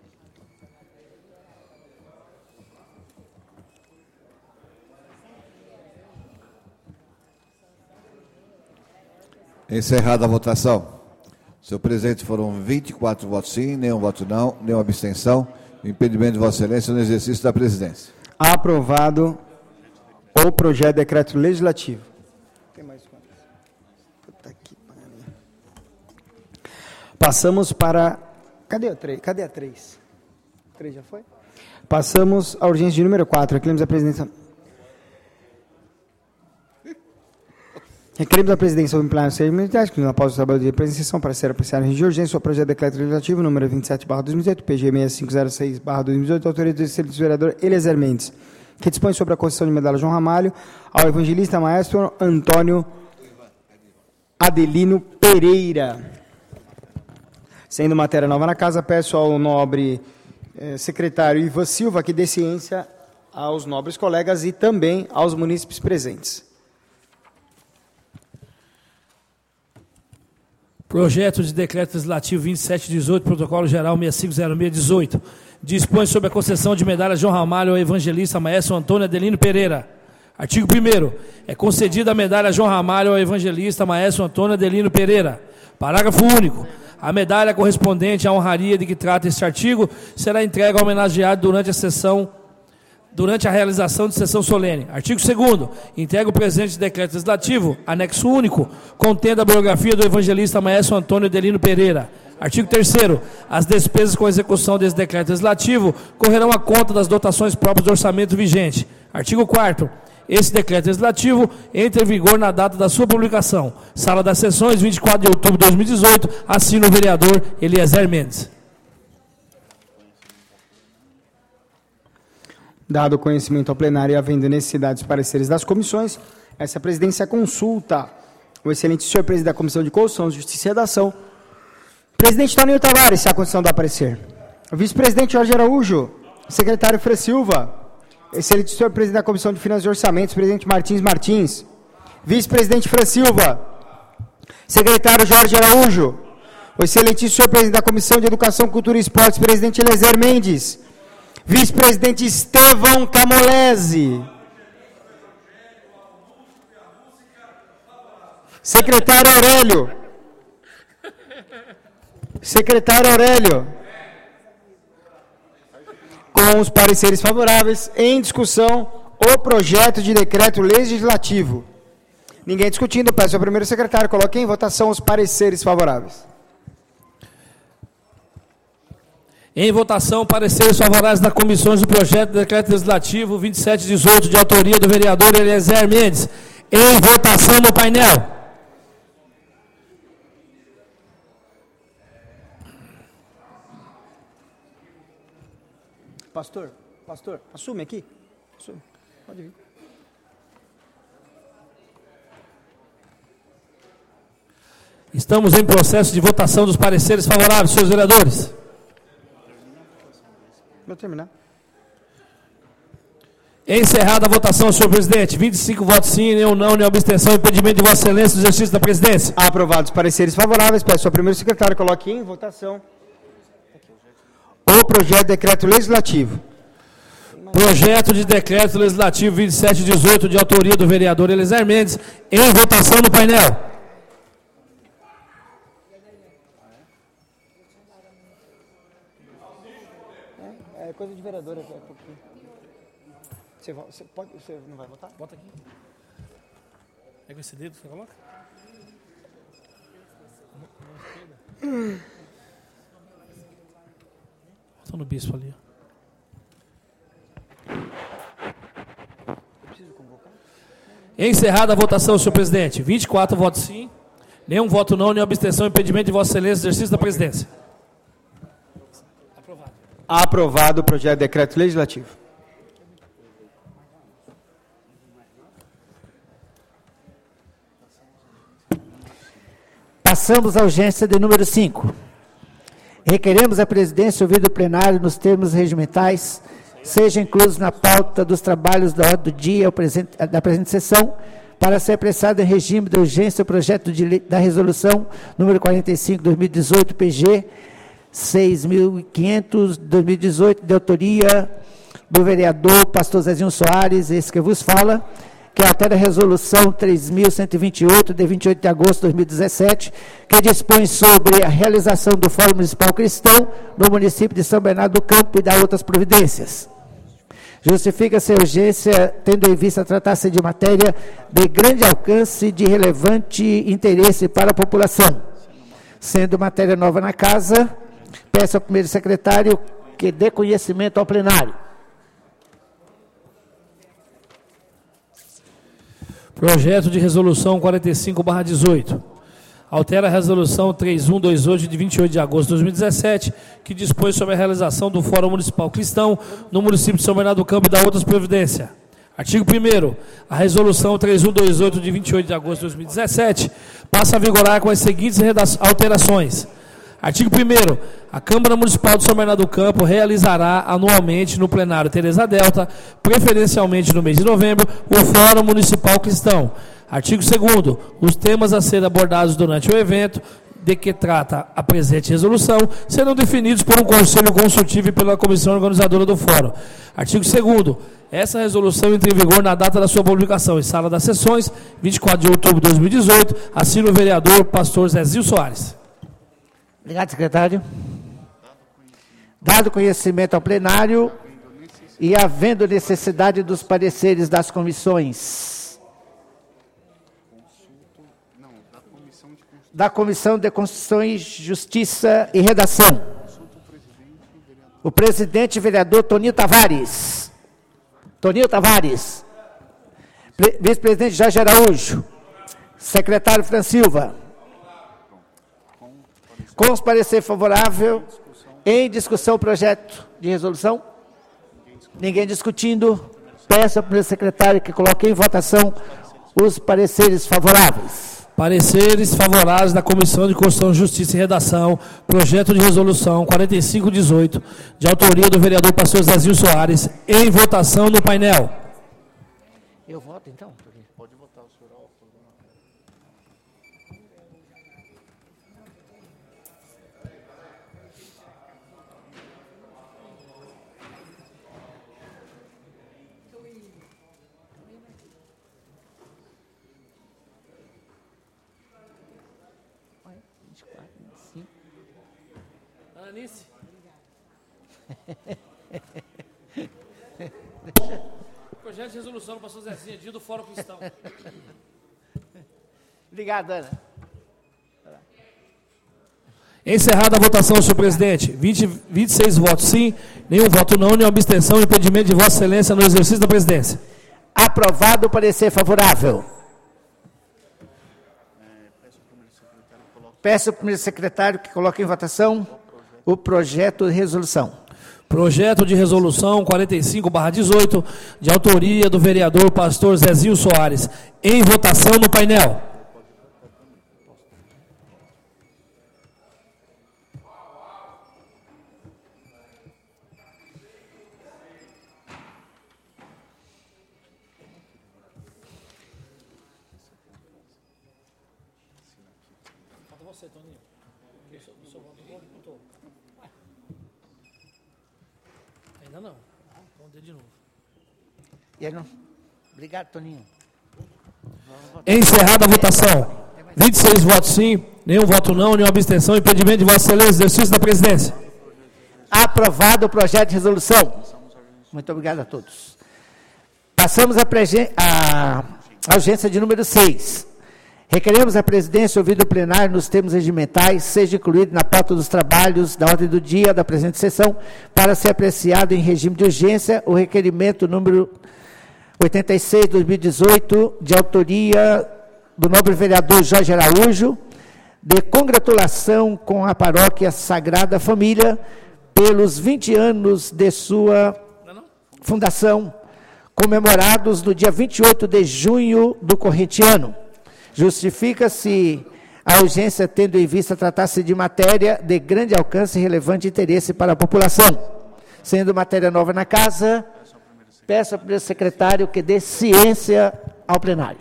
Encerrada a votação. Senhor presidente, foram vinte e quatro votos sim, nenhum voto não, nenhuma abstenção, impedimento de Vossa Excelência no exercício da presidência. Aprovado o projeto de decreto legislativo. Tem mais quantas? Puta que pariu. Passamos para... Cadê a três? Cadê a três? três já foi? Passamos à urgência de número quatro. Requerimos a presidência... Requerimos a presidência sobre plenário seis militares, que após o trabalho de representação para ser apreciado em regime de urgência, o projeto de decreto legislativo número vinte e sete barra dois mil e dezoito, P G seis cinco zero seis barra dois mil e dezoito, autoria do excelente vereador Eliezer Mendes, que dispõe sobre a concessão de medalha João Ramalho ao evangelista maestro Antônio Adelino Pereira. Sendo matéria nova na casa, peço ao nobre eh, secretário Ivan Silva que dê ciência aos nobres colegas e também aos munícipes presentes. Projeto de decreto legislativo vinte e sete dezoito, protocolo geral seis cinco zero seis dezoito, dispõe sobre a concessão de medalha João Ramalho ao evangelista maestro Antônio Adelino Pereira. Artigo primeiro. É concedida a medalha João Ramalho ao evangelista maestro Antônio Adelino Pereira. Parágrafo único. A medalha correspondente à honraria de que trata este artigo será entregue ao homenageado durante a sessão durante a realização de sessão solene. Artigo segundo. Entrega o presente decreto legislativo, anexo único, contendo a biografia do evangelista maestro Antônio Adelino Pereira. Artigo terceiro. As despesas com execução desse decreto legislativo correrão à conta das dotações próprias do orçamento vigente. Artigo quarto. Esse decreto legislativo entra em vigor na data da sua publicação. Sala das Sessões, vinte e quatro de outubro de dois mil e dezoito, assina o vereador Eliezer Mendes. Dado o conhecimento ao plenário e havendo necessidade dos pareceres das comissões, essa presidência consulta o excelente senhor presidente da Comissão de Constituição, Justiça e Redação, presidente Toninho Tavares, se há condição de aparecer. O vice-presidente Jorge Araújo, secretário Frei Silva, excelente senhor presidente da Comissão de Finanças e Orçamentos, presidente Martins Martins, vice-presidente Frei Silva, secretário Jorge Araújo, o excelente senhor presidente da Comissão de Educação, Cultura e Esportes, presidente Eliezer Mendes, vice-presidente Estevão Camolese, secretário Aurélio, secretário Aurélio, com os pareceres favoráveis, em discussão, o projeto de decreto legislativo. Ninguém discutindo, peço ao primeiro secretário, coloque em votação os pareceres favoráveis. Em votação, pareceres favoráveis das comissões do projeto de decreto legislativo vinte e sete dezoito, de autoria do vereador Eliezer Mendes. Em votação no painel. Pastor, pastor, assume aqui. Assume. Pode vir. Estamos em processo de votação dos pareceres favoráveis, senhores vereadores. Vou terminar. Encerrada a votação, senhor presidente. vinte e cinco votos sim, nenhum não, nenhuma abstenção, impedimento de vossa excelência do exercício da presidência. Aprovados pareceres favoráveis, peço ao primeiro secretário coloque em votação o projeto de decreto legislativo. Projeto de decreto legislativo vinte e sete dezoito, de autoria do vereador Eliezer Mendes, em votação no painel. É, é coisa de vereador aqui, é pouquinho. Você, você, pode, você não vai votar? Bota aqui. Pega esse dedo, você coloca? Hum. Bota no bispo ali. Eu preciso convocar? Encerrada a votação, senhor presidente. vinte e quatro votos sim, nenhum voto não, nenhuma abstenção, impedimento de vossa excelência do exercício da presidência. Aprovado. Aprovado o projeto de decreto legislativo. Passamos à urgência de número cinco. Requeremos à presidência ouvir do plenário nos termos regimentais, seja incluso na pauta dos trabalhos da ordem do dia da presente sessão, para ser apressado em regime de urgência o projeto de lei, da resolução número quarenta e cinco, dois mil e dezoito, P G seis mil e quinhentos, dois mil e dezoito, de autoria do vereador pastor Zezinho Soares, esse que vos fala, que altera a resolução três mil cento e vinte e oito, de vinte e oito de agosto de dois mil e dezessete, que dispõe sobre a realização do Fórum Municipal Cristão no município de São Bernardo do Campo e da outras providências. Justifica-se a urgência, tendo em vista tratar-se de matéria de grande alcance e de relevante interesse para a população. Sendo matéria nova na casa, peço ao primeiro secretário que dê conhecimento ao plenário. Projeto de resolução quarenta e cinco barra dezoito. Altera a resolução três mil cento e vinte e oito, de vinte e oito de agosto de dois mil e dezessete, que dispõe sobre a realização do Fórum Municipal Cristão no município de São Bernardo do Campo e da outras providências. Artigo primeiro. A resolução três mil cento e vinte e oito, de vinte e oito de agosto de dois mil e dezessete, passa a vigorar com as seguintes alterações. Artigo primeiro. A Câmara Municipal de São Bernardo do Campo realizará anualmente no plenário Teresa Delta, preferencialmente no mês de novembro, o Fórum Municipal Cristão. Artigo segundo. Os temas a serem abordados durante o evento, de que trata a presente resolução, serão definidos por um conselho consultivo e pela comissão organizadora do fórum. Artigo segundo. Essa resolução entra em vigor na data da sua publicação em Sala das Sessões, vinte e quatro de outubro de dois mil e dezoito, assina o vereador pastor Zezinho Soares. Obrigado, secretário. Dado conhecimento ao plenário e havendo necessidade dos pareceres das comissões. Da Comissão de Constituição, Justiça e Redação. O presidente vereador Toninho Tavares. Toninho Tavares. Vice-presidente Jorge Araújo. Secretário Fran Silva. Com os parecer favorável, em discussão o projeto de resolução. Ninguém discutindo. Peço ao primeiro secretário que coloque em votação os pareceres favoráveis. Pareceres favoráveis da Comissão de Constituição, Justiça e Redação, projeto de resolução quarenta e cinco dezoito, de autoria do vereador pastor Zezinho Soares, em votação no painel. Eu voto então? Pode votar o senhor Alto. Anice. Projeto de resolução do pastor Zezinho, dia do Fórum Cristão. Obrigado, Ana. Encerrada a votação, senhor presidente. vinte, vinte e seis votos sim, nenhum voto não, nenhuma abstenção, impedimento de vossa excelência no exercício da presidência. Aprovado o parecer favorável. Peço ao primeiro secretário que coloque em votação o projeto de resolução. Projeto de resolução quarenta e cinco barra dezoito, de autoria do vereador pastor Zezinho Soares, em votação no painel. você, Toninho. O seu voto contou. Ainda não. Vamos de novo. E aí, não? Obrigado, Toninho. Encerrada a votação. vinte e seis votos sim, nenhum voto não, nenhuma abstenção, impedimento de Vossa Excelência, exercício da presidência. Aprovado o projeto de resolução. Muito obrigado a todos. Passamos à urgência de número seis. Requeremos a presidência, ouvido o plenário nos termos regimentais, seja incluído na pauta dos trabalhos da ordem do dia da presente sessão, para ser apreciado em regime de urgência o requerimento número oitenta e seis, dois mil e dezoito, de autoria do nobre vereador Jorge Araújo, de congratulação com a paróquia Sagrada Família pelos vinte anos de sua fundação, comemorados no dia vinte e oito de junho do corrente ano. Justifica-se a urgência, tendo em vista tratar-se de matéria de grande alcance e relevante interesse para a população. Sendo matéria nova na casa, peço ao primeiro secretário que dê ciência ao plenário.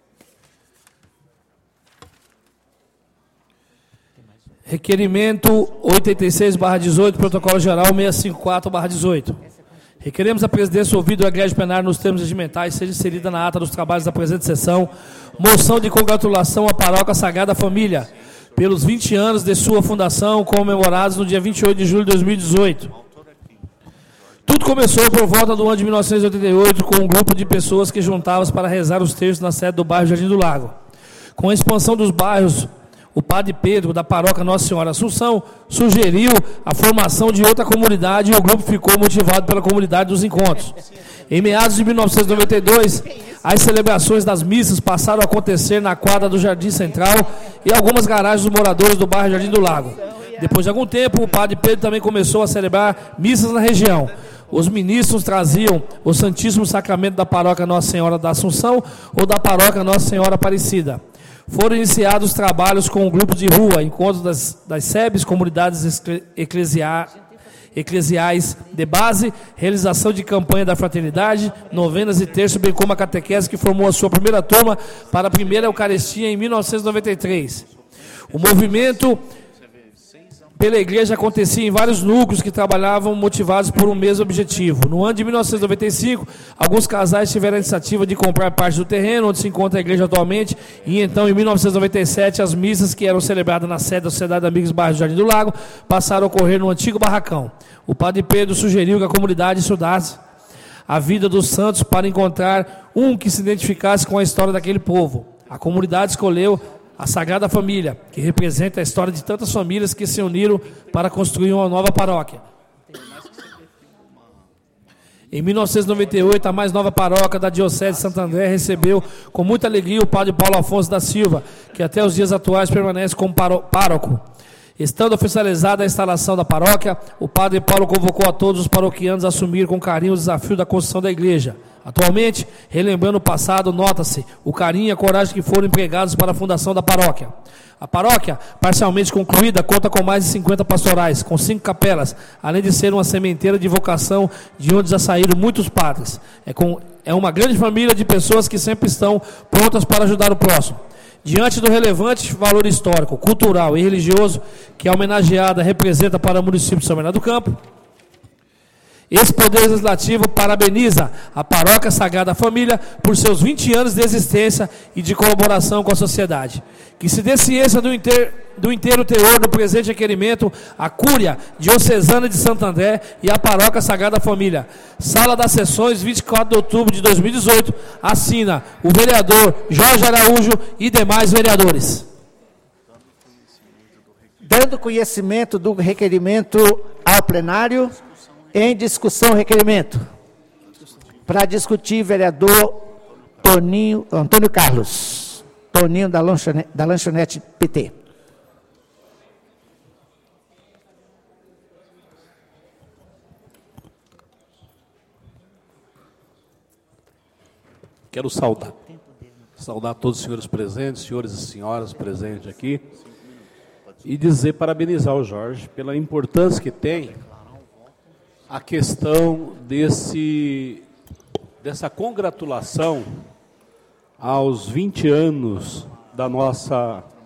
Requerimento oitenta e seis barra dezoito, protocolo geral seiscentos e cinquenta e quatro barra dezoito. Requeremos a presidência, ouvido o egrégio plenário nos termos regimentais, seja inserida na ata dos trabalhos da presente sessão, moção de congratulação à paróquia Sagrada Família, pelos vinte anos de sua fundação, comemorados no dia vinte e oito de julho de dois mil e dezoito. Tudo começou por volta do ano de mil novecentos e oitenta e oito, com um grupo de pessoas que juntavam para rezar os terços na sede do bairro Jardim do Lago. Com a expansão dos bairros, o padre Pedro, da paróquia Nossa Senhora Assunção, sugeriu a formação de outra comunidade e o grupo ficou motivado pela comunidade dos encontros. Em meados de mil novecentos e noventa e dois, as celebrações das missas passaram a acontecer na quadra do Jardim Central e algumas garagens dos moradores do bairro Jardim do Lago. Depois de algum tempo, o padre Pedro também começou a celebrar missas na região. Os ministros traziam o Santíssimo Sacramento da paróquia Nossa Senhora da Assunção ou da paróquia Nossa Senhora Aparecida. Foram iniciados trabalhos com o grupo de rua, encontros das, das S E Bs, comunidades eclesia, eclesiais de base, realização de campanha da fraternidade, novenas e terço, bem como a catequese, que formou a sua primeira turma para a primeira Eucaristia em mil novecentos e noventa e três. O movimento pela igreja acontecia em vários núcleos que trabalhavam motivados por um mesmo objetivo. No ano de mil novecentos e noventa e cinco, alguns casais tiveram a iniciativa de comprar parte do terreno onde se encontra a igreja atualmente, e então, em mil novecentos e noventa e sete, as missas que eram celebradas na sede da Sociedade de Amigos Bairro Jardim do Lago passaram a ocorrer no antigo barracão. O padre Pedro sugeriu que a comunidade estudasse a vida dos santos para encontrar um que se identificasse com a história daquele povo. A comunidade escolheu a Sagrada Família, que representa a história de tantas famílias que se uniram para construir uma nova paróquia. Em mil novecentos e noventa e oito, a mais nova paróquia da Diocese de Santo André recebeu com muita alegria o padre Paulo Afonso da Silva, que até os dias atuais permanece como pároco. Estando oficializada a instalação da paróquia, o padre Paulo convocou a todos os paroquianos a assumir com carinho o desafio da construção da igreja. Atualmente, relembrando o passado, nota-se o carinho e a coragem que foram empregados para a fundação da paróquia. A paróquia, parcialmente concluída, conta com mais de cinquenta pastorais, com cinco capelas, além de ser uma sementeira de vocação de onde já saíram muitos padres. É, com, é uma grande família de pessoas que sempre estão prontas para ajudar o próximo. Diante do relevante valor histórico, cultural e religioso que a homenageada representa para o município de São Bernardo do Campo, esse Poder Legislativo parabeniza a Paróquia Sagrada Família por seus vinte anos de existência e de colaboração com a sociedade. Que se dê ciência do, inter, do inteiro teor do presente requerimento, a Cúria Diocesana de Santo André e a Paróquia Sagrada Família. Sala das Sessões, vinte e quatro de outubro de dois mil e dezoito, assina o vereador Jorge Araújo e demais vereadores. Dando conhecimento do requerimento ao plenário, em discussão, requerimento. Para discutir, vereador Toninho, Antônio Carlos. Toninho da lanchonete, da lanchonete P T. Quero saudar, saudar todos os senhores presentes, senhores e senhoras presentes aqui, e dizer, parabenizar o Jorge pela importância que tem a questão desse, dessa congratulação aos vinte anos da nossa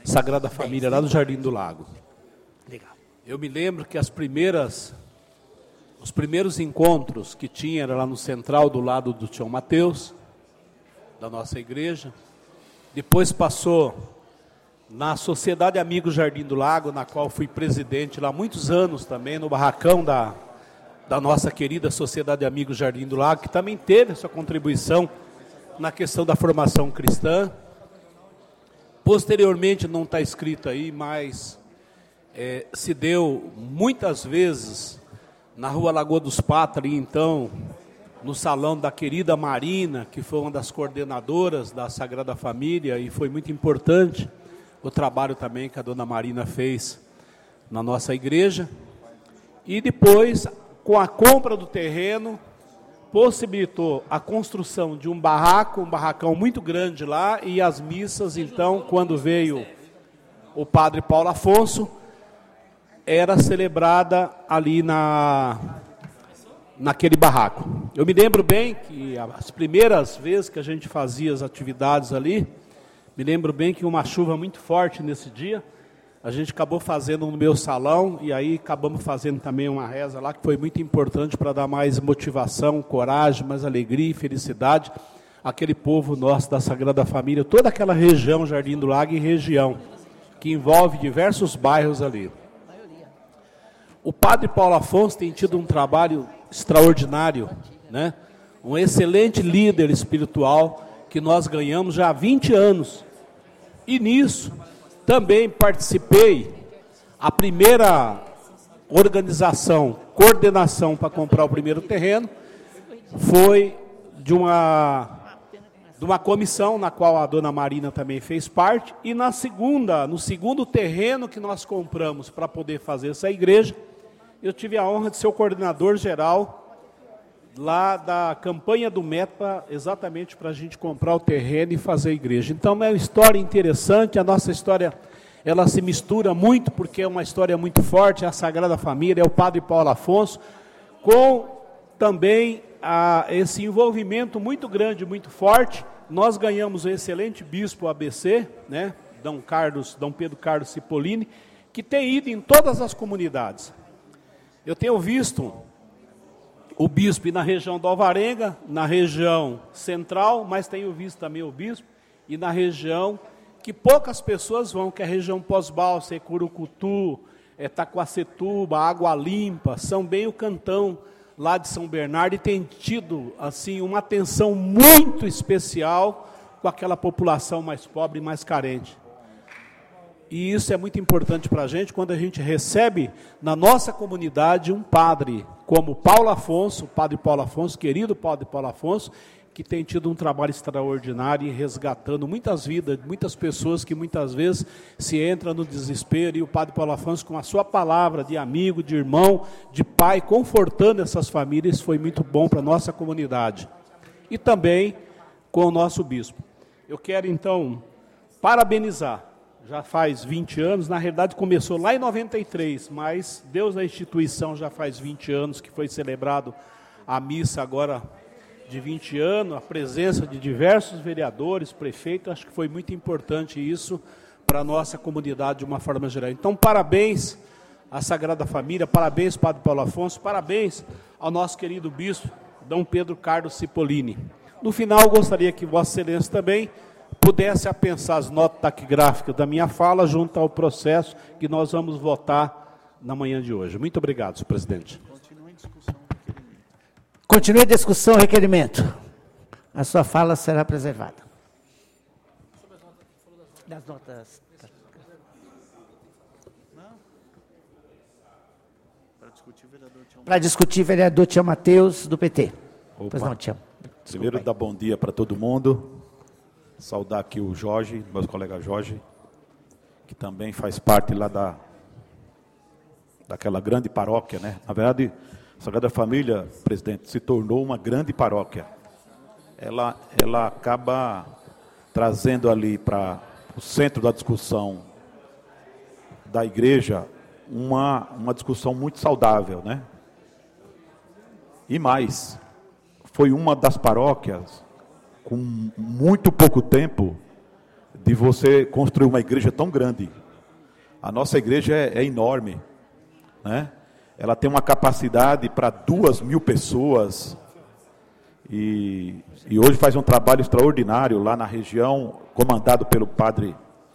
Sagrada Família, lá no Jardim do Lago. Legal. Eu me lembro que as primeiras, os primeiros encontros que tinha era lá no Central, do lado do Tião Mateus, da nossa igreja. Depois passou na Sociedade Amigos Jardim do Lago, na qual fui presidente lá há muitos anos também, no barracão da, da nossa querida Sociedade Amigos Jardim do Lago, que também teve sua contribuição na questão da formação cristã. Posteriormente, não está escrito aí, mas é, se deu muitas vezes na Rua Lagoa dos Patos, ali então, no salão da querida Marina, que foi uma das coordenadoras da Sagrada Família, e foi muito importante o trabalho também que a dona Marina fez na nossa igreja. E depois, com a compra do terreno, possibilitou a construção de um barraco, um barracão muito grande lá, e as missas, então, quando veio o padre Paulo Afonso, era celebrada ali na, naquele barraco. Eu me lembro bem que as primeiras vezes que a gente fazia as atividades ali, me lembro bem que uma chuva muito forte nesse dia, a gente acabou fazendo no meu salão, e aí acabamos fazendo também uma reza lá, que foi muito importante para dar mais motivação, coragem, mais alegria e felicidade àquele povo nosso da Sagrada Família, toda aquela região, Jardim do Lago e região, que envolve diversos bairros ali. O padre Paulo Afonso tem tido um trabalho extraordinário, né? Um excelente líder espiritual, que nós ganhamos já há vinte anos, e nisso também participei, a primeira organização, coordenação para comprar o primeiro terreno, foi de uma, de uma comissão na qual a dona Marina também fez parte, e na segunda, no segundo terreno que nós compramos para poder fazer essa igreja, eu tive a honra de ser o coordenador geral lá da campanha do MEPA, exatamente para a gente comprar o terreno e fazer a igreja. Então é uma história interessante, a nossa história, ela se mistura muito, porque é uma história muito forte, é a Sagrada Família, é o padre Paulo Afonso, com também a, esse envolvimento muito grande, muito forte. Nós ganhamos o excelente bispo A B C, né, Dom Carlos, Dom Pedro Carlos Cipollini, que tem ido em todas as comunidades. Eu tenho visto o bispo na região do Alvarenga, na região central, mas tenho visto também o bispo e na região que poucas pessoas vão, que é a região Pós-Balsa, Curucutu, é, Taquacetuba, Água Limpa, São Bem o Cantão, lá de São Bernardo, e tem tido assim, uma atenção muito especial com aquela população mais pobre e mais carente. E isso é muito importante para a gente, quando a gente recebe na nossa comunidade um padre, como Paulo Afonso, o padre Paulo Afonso, querido padre Paulo Afonso, que tem tido um trabalho extraordinário e resgatando muitas vidas, muitas pessoas que muitas vezes se entram no desespero, e o padre Paulo Afonso, com a sua palavra de amigo, de irmão, de pai, confortando essas famílias, foi muito bom para a nossa comunidade. E também com o nosso bispo. Eu quero, então, parabenizar. Já faz vinte anos, na realidade começou lá em noventa e três, mas Deus na instituição já faz vinte anos que foi celebrado a missa agora de vinte anos, a presença de diversos vereadores, prefeitos, acho que foi muito importante isso para a nossa comunidade de uma forma geral. Então, parabéns à Sagrada Família, parabéns Padre Paulo Afonso, parabéns ao nosso querido bispo, Dom Pedro Carlos Cipollini. No final, gostaria que Vossa Excelência também pudesse apensar as notas taquigráficas da minha fala junto ao processo que nós vamos votar na manhã de hoje. Muito obrigado, senhor presidente. Continue a discussão, requerimento. Continue a discussão, requerimento. A sua fala será preservada. Das notas. Para discutir, vereador Tião Mateus, do P T. Opa. Pois não, Tião. Primeiro, dar bom dia para todo mundo. Saudar aqui o Jorge, meu colega Jorge, que também faz parte lá da, daquela grande paróquia, né? Na verdade, a Sagrada Família, presidente, se tornou uma grande paróquia. Ela, ela acaba trazendo ali para o centro da discussão da igreja uma, uma discussão muito saudável, né? E mais, foi uma das paróquias com muito pouco tempo de você construir uma igreja tão grande. A nossa igreja é, é enorme, né? Ela tem uma capacidade para duas mil pessoas e, e hoje faz um trabalho extraordinário lá na região, comandado pelo padre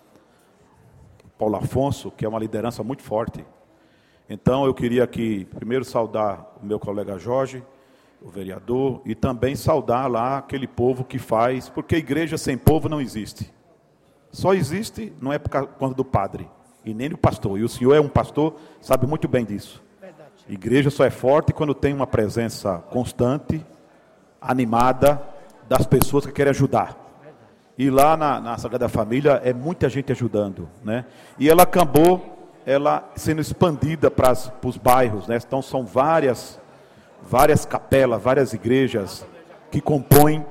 Paulo Afonso, que é uma liderança muito forte. Então eu queria aqui primeiro saudar o meu colega Jorge, o vereador, e também saudar lá aquele povo que faz, porque igreja sem povo não existe. Só existe, não é por conta do padre, e nem do pastor. E o senhor é um pastor, sabe muito bem disso. Verdade. Igreja só é forte quando tem uma presença constante, animada, das pessoas que querem ajudar. Verdade. E lá na, na Sagrada Família é muita gente ajudando, né? E ela acabou, ela sendo expandida para os bairros, né? Então são várias, várias capelas, várias igrejas que compõem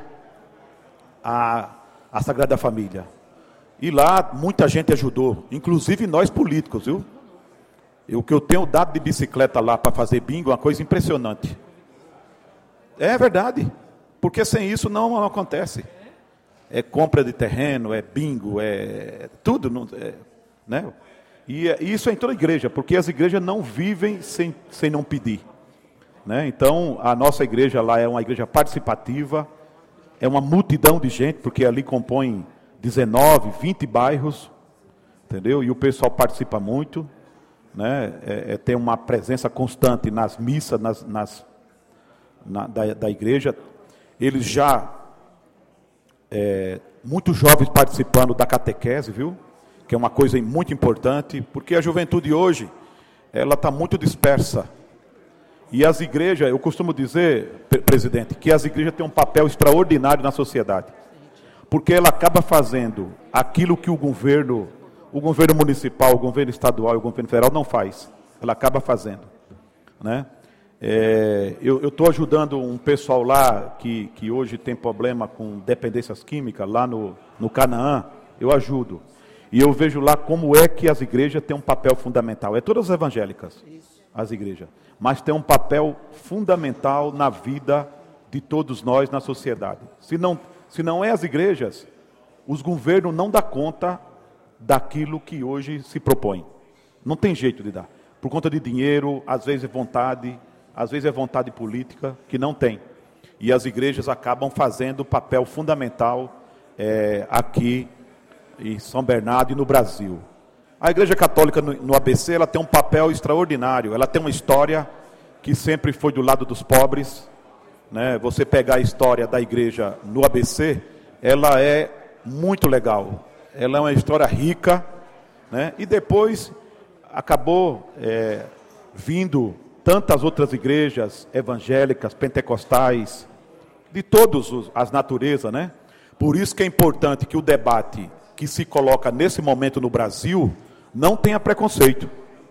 a, a Sagrada Família. E lá muita gente ajudou, inclusive nós políticos, viu? O que eu tenho dado de bicicleta lá para fazer bingo é uma coisa impressionante. É verdade, porque sem isso não, não acontece. É compra de terreno, é bingo, é tudo, não, é, né? E, e isso é em toda a igreja, porque as igrejas não vivem sem, sem não pedir, né? Então a nossa igreja lá é uma igreja participativa, é uma multidão de gente, porque ali compõe dezenove, vinte bairros, entendeu? E o pessoal participa muito, né? É, é, tem uma presença constante nas missas, nas, nas, na, da, da igreja. Eles já, é, muitos jovens participando da catequese, viu? Que é uma coisa muito importante, porque a juventude hoje, ela está muito dispersa. E as igrejas, eu costumo dizer, presidente, que as igrejas têm um papel extraordinário na sociedade. Porque ela acaba fazendo aquilo que o governo, o governo municipal, o governo estadual e o governo federal não faz. Ela acaba fazendo, né? É, eu estou ajudando um pessoal lá que, que hoje tem problema com dependências químicas, lá no, no Canaã, eu ajudo. E eu vejo lá como é que as igrejas têm um papel fundamental. É todas as evangélicas, as igrejas. Mas tem um papel fundamental na vida de todos nós, na sociedade. Se não... Se não é as igrejas, os governos não dão conta daquilo que hoje se propõe. Não tem jeito de dar. Por conta de dinheiro, às vezes é vontade, às vezes é vontade política, que não tem. E as igrejas acabam fazendo o papel fundamental é, aqui em São Bernardo e no Brasil. A Igreja Católica no, no A B C, ela tem um papel extraordinário. Ela tem uma história que sempre foi do lado dos pobres, né? Você pegar a história da igreja no A B C, ela é muito legal. Ela é uma história rica, né? E depois acabou é, vindo tantas outras igrejas evangélicas, pentecostais, de todas as naturezas, né? Por isso que é importante que o debate que se coloca nesse momento no Brasil não tenha preconceito.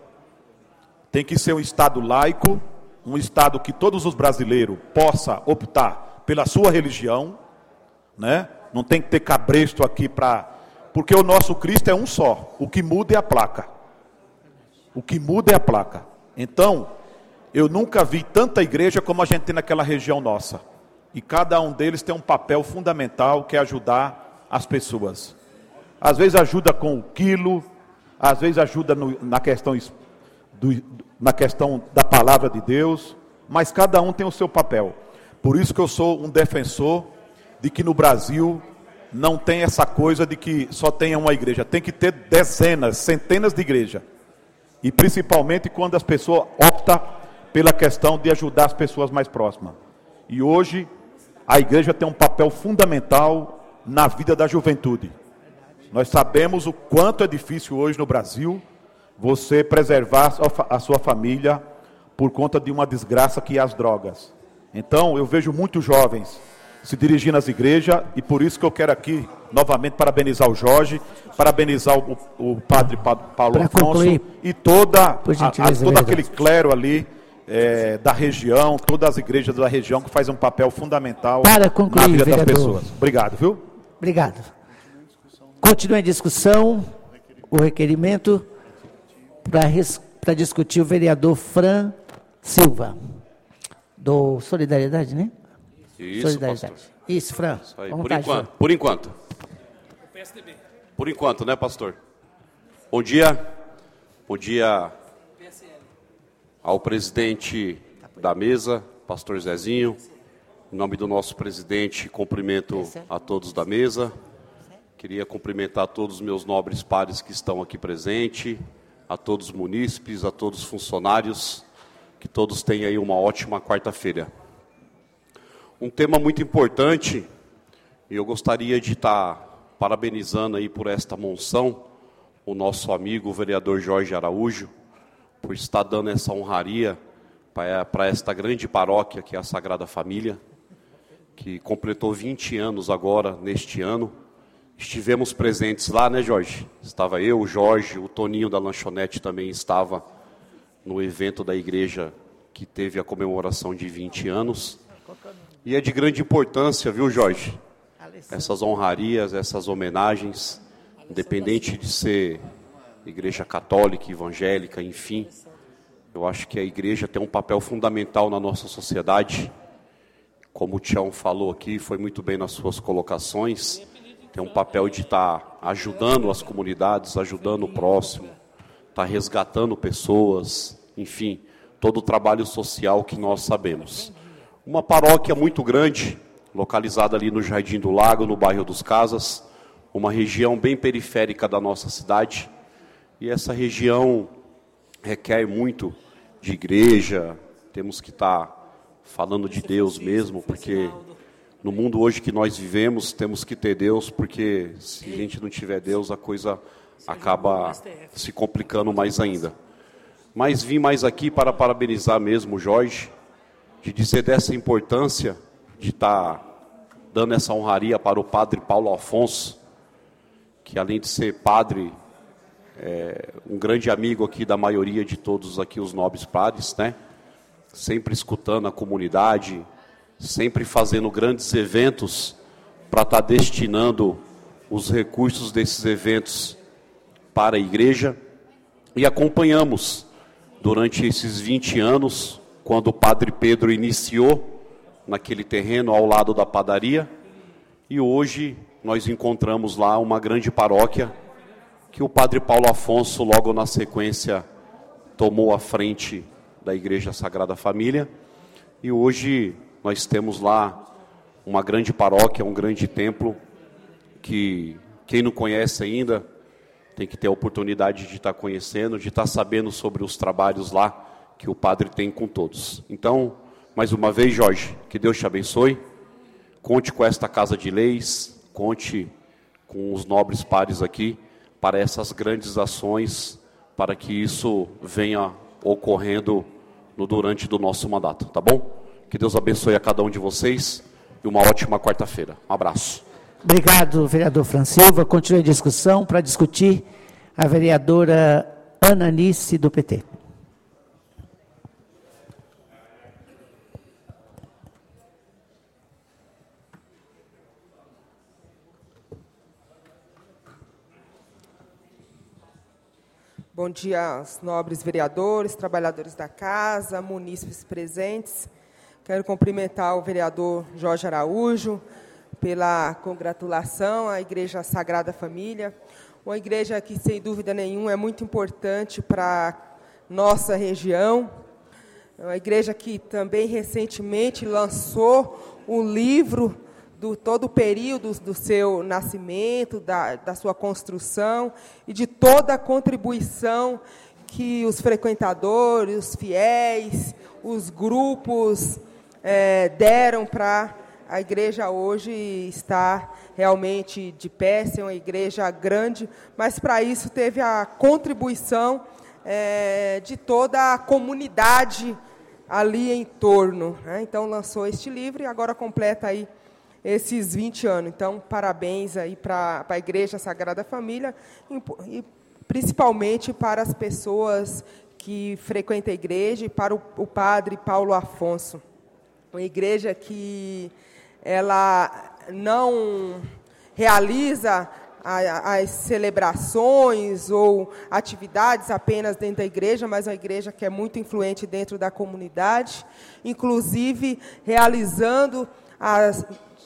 Tem que ser um Estado laico, um Estado que todos os brasileiros possam optar pela sua religião, né? Não tem que ter cabresto aqui para... Porque o nosso Cristo é um só. O que muda é a placa. O que muda é a placa. Então, eu nunca vi tanta igreja como a gente tem naquela região nossa. E cada um deles tem um papel fundamental, que é ajudar as pessoas. Às vezes ajuda com o quilo, às vezes ajuda no, na questão... Do, na questão da palavra de Deus, mas cada um tem o seu papel. Por isso que eu sou um defensor de que no Brasil não tem essa coisa de que só tenha uma igreja. Tem que ter dezenas, centenas de igrejas. E principalmente quando as pessoas optam pela questão de ajudar as pessoas mais próximas. E hoje a igreja tem um papel fundamental na vida da juventude. Nós sabemos o quanto é difícil hoje no Brasil você preservar a sua família por conta de uma desgraça que é as drogas. Então, eu vejo muitos jovens se dirigindo às igrejas, e por isso que eu quero aqui, novamente, parabenizar o Jorge, parabenizar o, o padre Paulo pra Afonso, concluir, e toda, a, a, todo aquele clero ali é, da região, todas as igrejas da região que fazem um papel fundamental para concluir, na vida vereador. Das pessoas. Obrigado, viu? Obrigado. Continua em discussão o requerimento para discutir o vereador Fran Silva, do Solidariedade, né? Isso, Solidariedade. pastor. Isso, Fran. Isso aí. Por enquanto. Por enquanto. P S D B. Por Por enquanto, né, pastor? Bom dia. Bom dia ao presidente da mesa, pastor Zezinho. Em nome do nosso presidente, cumprimento a todos da mesa. Queria cumprimentar todos os meus nobres pares que estão aqui presentes, a todos os munícipes, a todos os funcionários, que todos tenham aí uma ótima quarta-feira. Um tema muito importante, e eu gostaria de estar parabenizando aí por esta monção, o nosso amigo o vereador Jorge Araújo, por estar dando essa honraria para, para esta grande paróquia que é a Sagrada Família, que completou vinte anos agora, neste ano. Estivemos presentes lá, né, Jorge? Estava eu, o Jorge, o Toninho da lanchonete também estava no evento da igreja que teve a comemoração de vinte anos. E é de grande importância, viu, Jorge? Essas honrarias, essas homenagens, independente de ser igreja católica, evangélica, enfim. Eu acho que a igreja tem um papel fundamental na nossa sociedade. Como o Tião falou aqui, foi muito bem nas suas colocações. Tem um papel de estar ajudando as comunidades, ajudando o próximo, estar resgatando pessoas, enfim, todo o trabalho social que nós sabemos. Uma paróquia muito grande, localizada ali no Jardim do Lago, no bairro dos Casas, uma região bem periférica da nossa cidade. E essa região requer muito de igreja, temos que estar falando de Deus mesmo, porque no mundo hoje que nós vivemos, temos que ter Deus, porque se a gente não tiver Deus, a coisa acaba se complicando mais ainda. Mas vim mais aqui para parabenizar mesmo o Jorge, de dizer dessa importância de estar dando essa honraria para o padre Paulo Afonso, que além de ser padre, é um grande amigo aqui da maioria de todos aqui os nobres padres, né? Sempre escutando a comunidade, sempre fazendo grandes eventos para estar destinando os recursos desses eventos para a igreja. E acompanhamos durante esses vinte anos, quando o padre Pedro iniciou naquele terreno ao lado da padaria, e hoje nós encontramos lá uma grande paróquia que o padre Paulo Afonso, logo na sequência, tomou a frente da Igreja Sagrada Família, e hoje nós temos lá uma grande paróquia, um grande templo, que quem não conhece ainda tem que ter a oportunidade de estar conhecendo, de estar sabendo sobre os trabalhos lá que o padre tem com todos. Então, mais uma vez, Jorge, que Deus te abençoe, conte com esta Casa de Leis, conte com os nobres pares aqui, para essas grandes ações, para que isso venha ocorrendo no durante do nosso mandato, tá bom? Que Deus abençoe a cada um de vocês e uma ótima quarta-feira. Um abraço. Obrigado, vereador Fran Silva. Continue a discussão para discutir a vereadora Ana Anice, do P T. Bom dia aos nobres vereadores, trabalhadores da casa, munícipes presentes. Quero cumprimentar o vereador Jorge Araújo pela congratulação à Igreja Sagrada Família, uma igreja que, sem dúvida nenhuma, é muito importante para a nossa região. É uma igreja que também recentemente lançou um livro do todo o período do seu nascimento, da, da sua construção e de toda a contribuição que os frequentadores, os fiéis, os grupos é, deram para a igreja hoje estar realmente de pé, ser uma igreja grande, mas para isso teve a contribuição é, de toda a comunidade ali em torno, né? Então lançou este livro e agora completa aí esses vinte anos. Então, parabéns aí para a Igreja Sagrada Família e principalmente para as pessoas que frequentam a igreja e para o, o padre Paulo Afonso. Uma igreja que ela não realiza a, as celebrações ou atividades apenas dentro da igreja, mas uma igreja que é muito influente dentro da comunidade, inclusive realizando as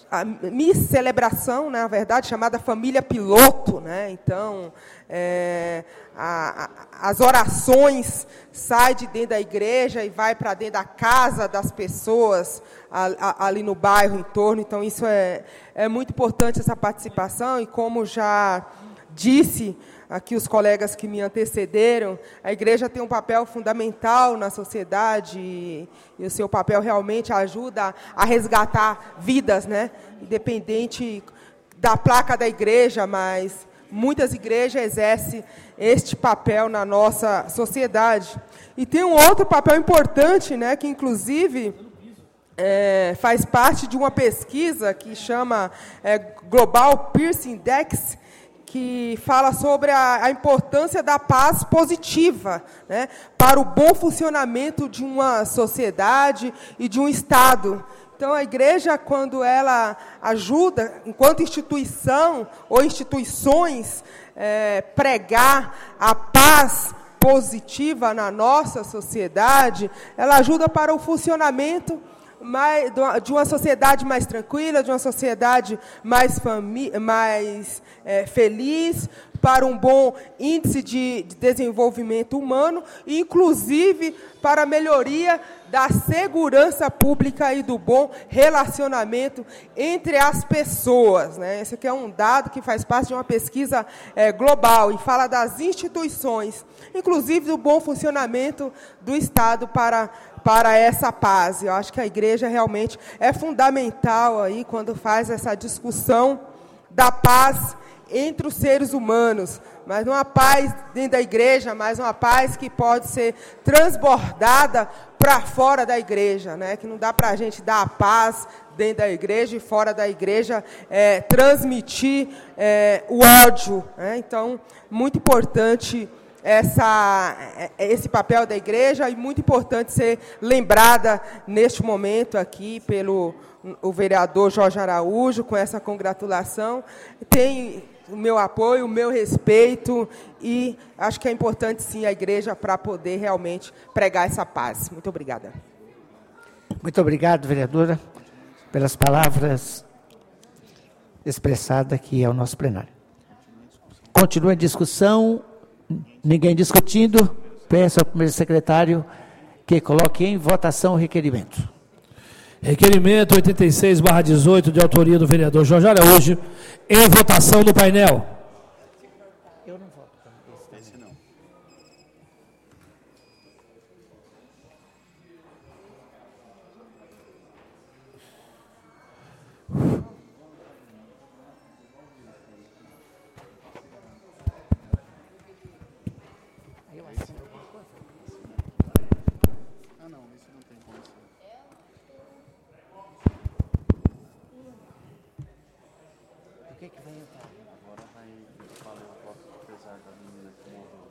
a Miss Celebração, na verdade, chamada Família Piloto, né? Então, é, a, a, as orações saem de dentro da igreja e vai para dentro da casa das pessoas, a, a, ali no bairro, em torno. Então, isso é, é muito importante, essa participação, e como já disse aqui os colegas que me antecederam, a igreja tem um papel fundamental na sociedade, e, e o seu papel realmente ajuda a, a resgatar vidas, né? Independente da placa da igreja, mas muitas igrejas exercem este papel na nossa sociedade. E tem um outro papel importante, né, que inclusive é, faz parte de uma pesquisa que chama é, Global Peace Index, que fala sobre a, a importância da paz positiva, né, para o bom funcionamento de uma sociedade e de um Estado. Então, a igreja, quando ela ajuda, enquanto instituição ou instituições, é, pregar a paz positiva na nossa sociedade, ela ajuda para o funcionamento mais, de uma sociedade mais tranquila, de uma sociedade mais, mais é, feliz, para um bom índice de, de desenvolvimento humano, e, inclusive, para a melhoria da segurança pública e do bom relacionamento entre as pessoas, né? Esse aqui é um dado que faz parte de uma pesquisa é, global e fala das instituições, inclusive do bom funcionamento do Estado para, para essa paz. Eu acho que a igreja realmente é fundamental aí quando faz essa discussão da paz entre os seres humanos, mas não uma paz dentro da igreja, mas uma paz que pode ser transbordada para fora da igreja, né? Que não dá para a gente dar a paz dentro da igreja e fora da igreja é, transmitir é, o ódio, né? Então, muito importante essa, esse papel da igreja, e muito importante ser lembrada neste momento aqui pelo o vereador Jorge Araújo, com essa congratulação. Tem o meu apoio, o meu respeito, e acho que é importante, sim, a igreja para poder realmente pregar essa paz. Muito obrigada. Muito obrigado, vereadora, pelas palavras expressadas aqui ao nosso plenário. Continua a discussão, ninguém discutindo. Peço ao primeiro secretário que coloque em votação o requerimento. Requerimento oitenta e seis barra dezoito, de autoria do vereador Jorge Araújo, em votação no painel. Eu não voto. Esse não. Ah, não, esse não tem condição. O que que vai entrar? Agora vai valer o voto, apesar da menina que morreu.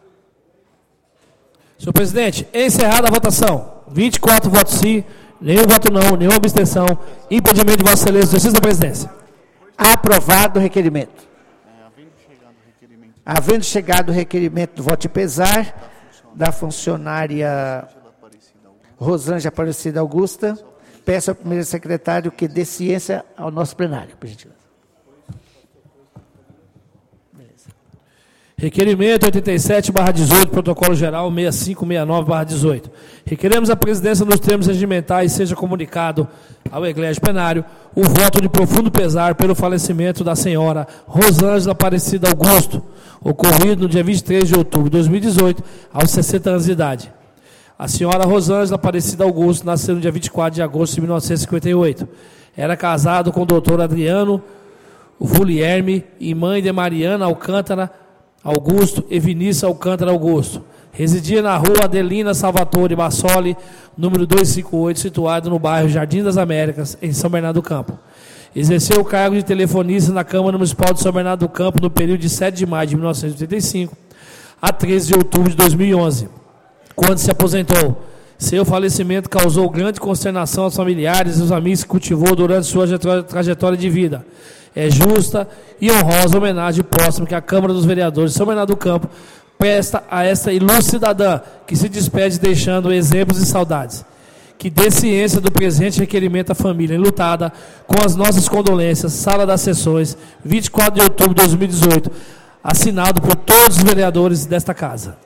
Senhor presidente, encerrada a votação. vinte e quatro votos sim, nenhum voto não, nenhuma abstenção. Impedimento de Vossa Excelência, exercício da presidência. Aprovado o requerimento. É, havendo chegado o requerimento. Havendo chegado o requerimento do voto de pesar da funcionária Rosângela Aparecida Augusta, peço ao primeiro secretário que dê ciência ao nosso plenário, por gentileza. Requerimento oitenta e sete barra dezoito, protocolo geral sessenta e cinco sessenta e nove barra dezoito. Requeremos à presidência, nos termos regimentais, seja comunicado ao eglégio plenário o voto de profundo pesar pelo falecimento da senhora Rosângela Aparecida Augusto, ocorrido no dia vinte e três de outubro de dois mil e dezoito, aos sessenta anos de idade. A senhora Rosângela Aparecida Augusto nasceu no dia vinte e quatro de agosto de mil novecentos e cinquenta e oito. Era casado com o doutor Adriano Vulierme e mãe de Mariana Alcântara Augusto e Vinícius Alcântara Augusto. Residia na rua Adelina Salvatore Bassoli, número duzentos e cinquenta e oito, situado no bairro Jardim das Américas, em São Bernardo do Campo. Exerceu o cargo de telefonista na Câmara Municipal de São Bernardo do Campo no período de sete de maio de mil novecentos e oitenta e cinco a treze de outubro de dois mil e onze, quando se aposentou. Seu falecimento causou grande consternação aos familiares e aos amigos que cultivou durante sua trajetória de vida. É justa e honrosa homenagem próxima que a Câmara dos Vereadores de São Bernardo do Campo presta a essa ilustre cidadã que se despede deixando exemplos e saudades. que dê ciência do presente requerimento à família enlutada, com as nossas condolências, Sala das Sessões, vinte e quatro de outubro de dois mil e dezoito, assinado por todos os vereadores desta casa.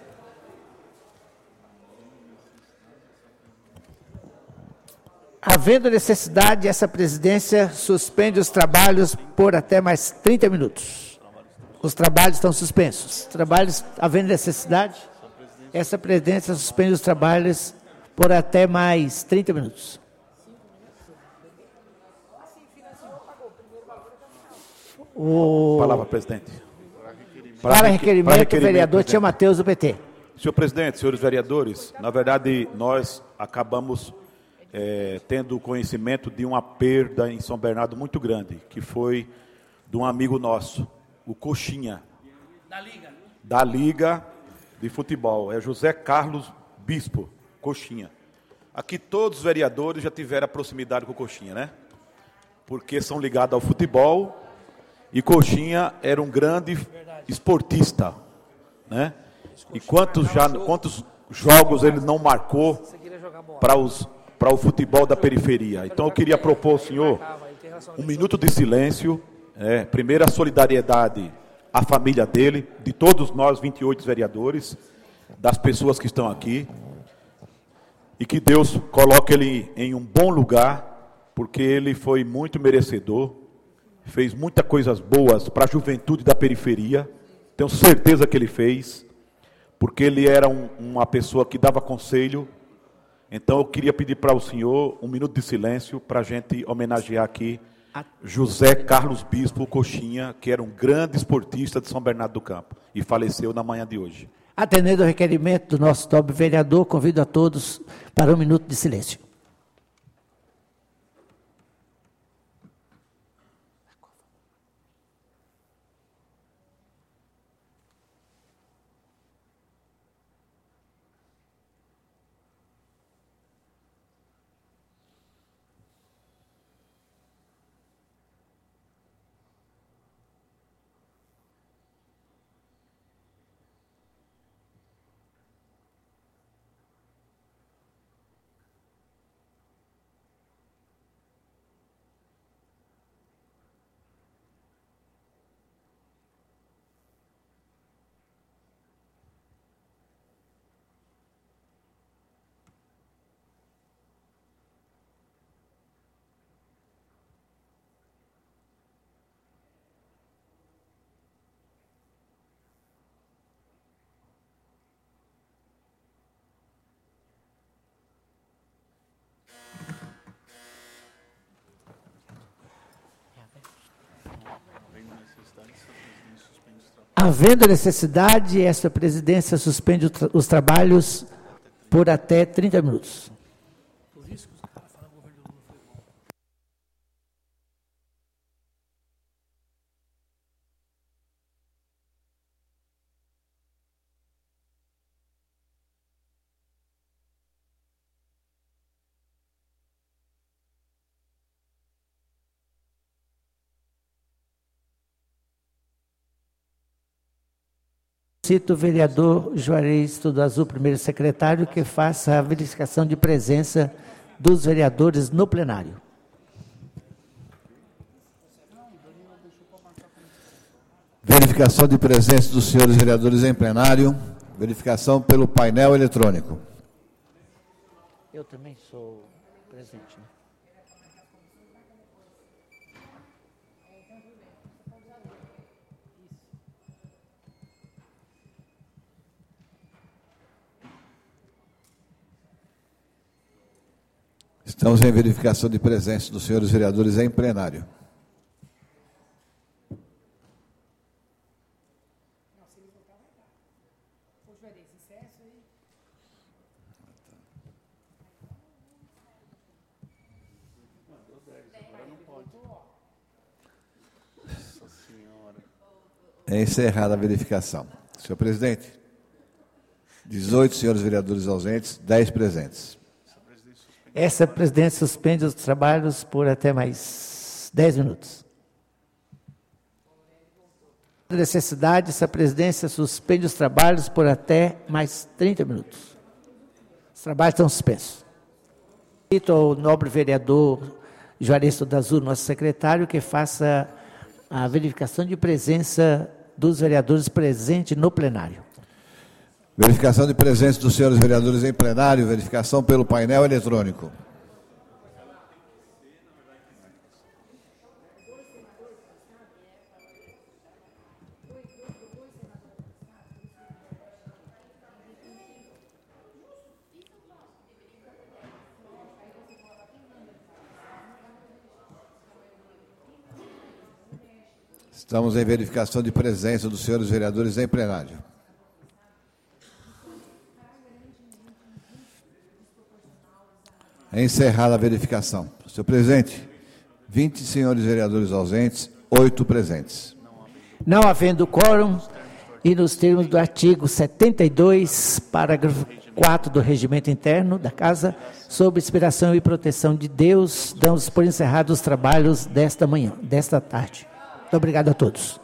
Havendo necessidade, essa presidência suspende os trabalhos por até mais trinta minutos. Os trabalhos estão suspensos. Trabalhos, havendo necessidade, essa presidência suspende os trabalhos por até mais trinta minutos. O... Palavra, presidente. Para, para requerimento, para requerimento, o vereador Tia Mateus, do P T. Senhor presidente, senhores vereadores, na verdade, nós acabamos é, tendo conhecimento de uma perda em São Bernardo muito grande, que foi de um amigo nosso, o Coxinha. Da Liga. Da Liga de Futebol. É José Carlos Bispo, Coxinha. Aqui todos os vereadores já tiveram a proximidade com o Coxinha, né? Porque são ligados ao futebol e Coxinha era um grande esportista, né? E quantos, já, quantos jogos ele não marcou para os para o futebol da periferia. Então eu queria propor ao senhor um minuto de silêncio, é, primeiro a solidariedade à família dele, de todos nós, vinte e oito vereadores, das pessoas que estão aqui, e que Deus coloque ele em um bom lugar, porque ele foi muito merecedor, fez muitas coisas boas para a juventude da periferia, tenho certeza que ele fez, porque ele era um, uma pessoa que dava conselho. Então eu queria pedir para o senhor um minuto de silêncio para a gente homenagear aqui José Carlos Bispo Coxinha, que era um grande esportista de São Bernardo do Campo e faleceu na manhã de hoje. Atendendo ao requerimento do nosso nobre vereador, convido a todos para um minuto de silêncio. Havendo necessidade, esta presidência suspende os trabalhos por até trinta minutos. Cito o vereador Juarez Tudo Azul, primeiro secretário, que faça a verificação de presença dos vereadores no plenário. Verificação de presença dos senhores vereadores em plenário. Verificação pelo painel eletrônico. Eu também sou presente, né? Estamos em verificação de presença dos senhores vereadores em plenário. É encerrada a verificação. Senhor presidente, dezoito senhores vereadores ausentes, dez presentes. Essa presidência suspende os trabalhos por até mais dez minutos. Por necessidade, essa presidência suspende os trabalhos por até mais trinta minutos. Os trabalhos estão suspensos. Solicito ao nobre vereador Juarez Todazur, nosso secretário, que faça a verificação de presença dos vereadores presentes no plenário. Verificação de presença dos senhores vereadores em plenário, verificação pelo painel eletrônico. Estamos em verificação de presença dos senhores vereadores em plenário. Encerrada a verificação. Senhor presidente, vinte senhores vereadores ausentes, oito presentes. Não havendo quórum e nos termos do artigo setenta e dois, parágrafo quatro do Regimento Interno da Casa, sob inspiração e proteção de Deus, damos por encerrados os trabalhos desta manhã, desta tarde. Muito obrigado a todos.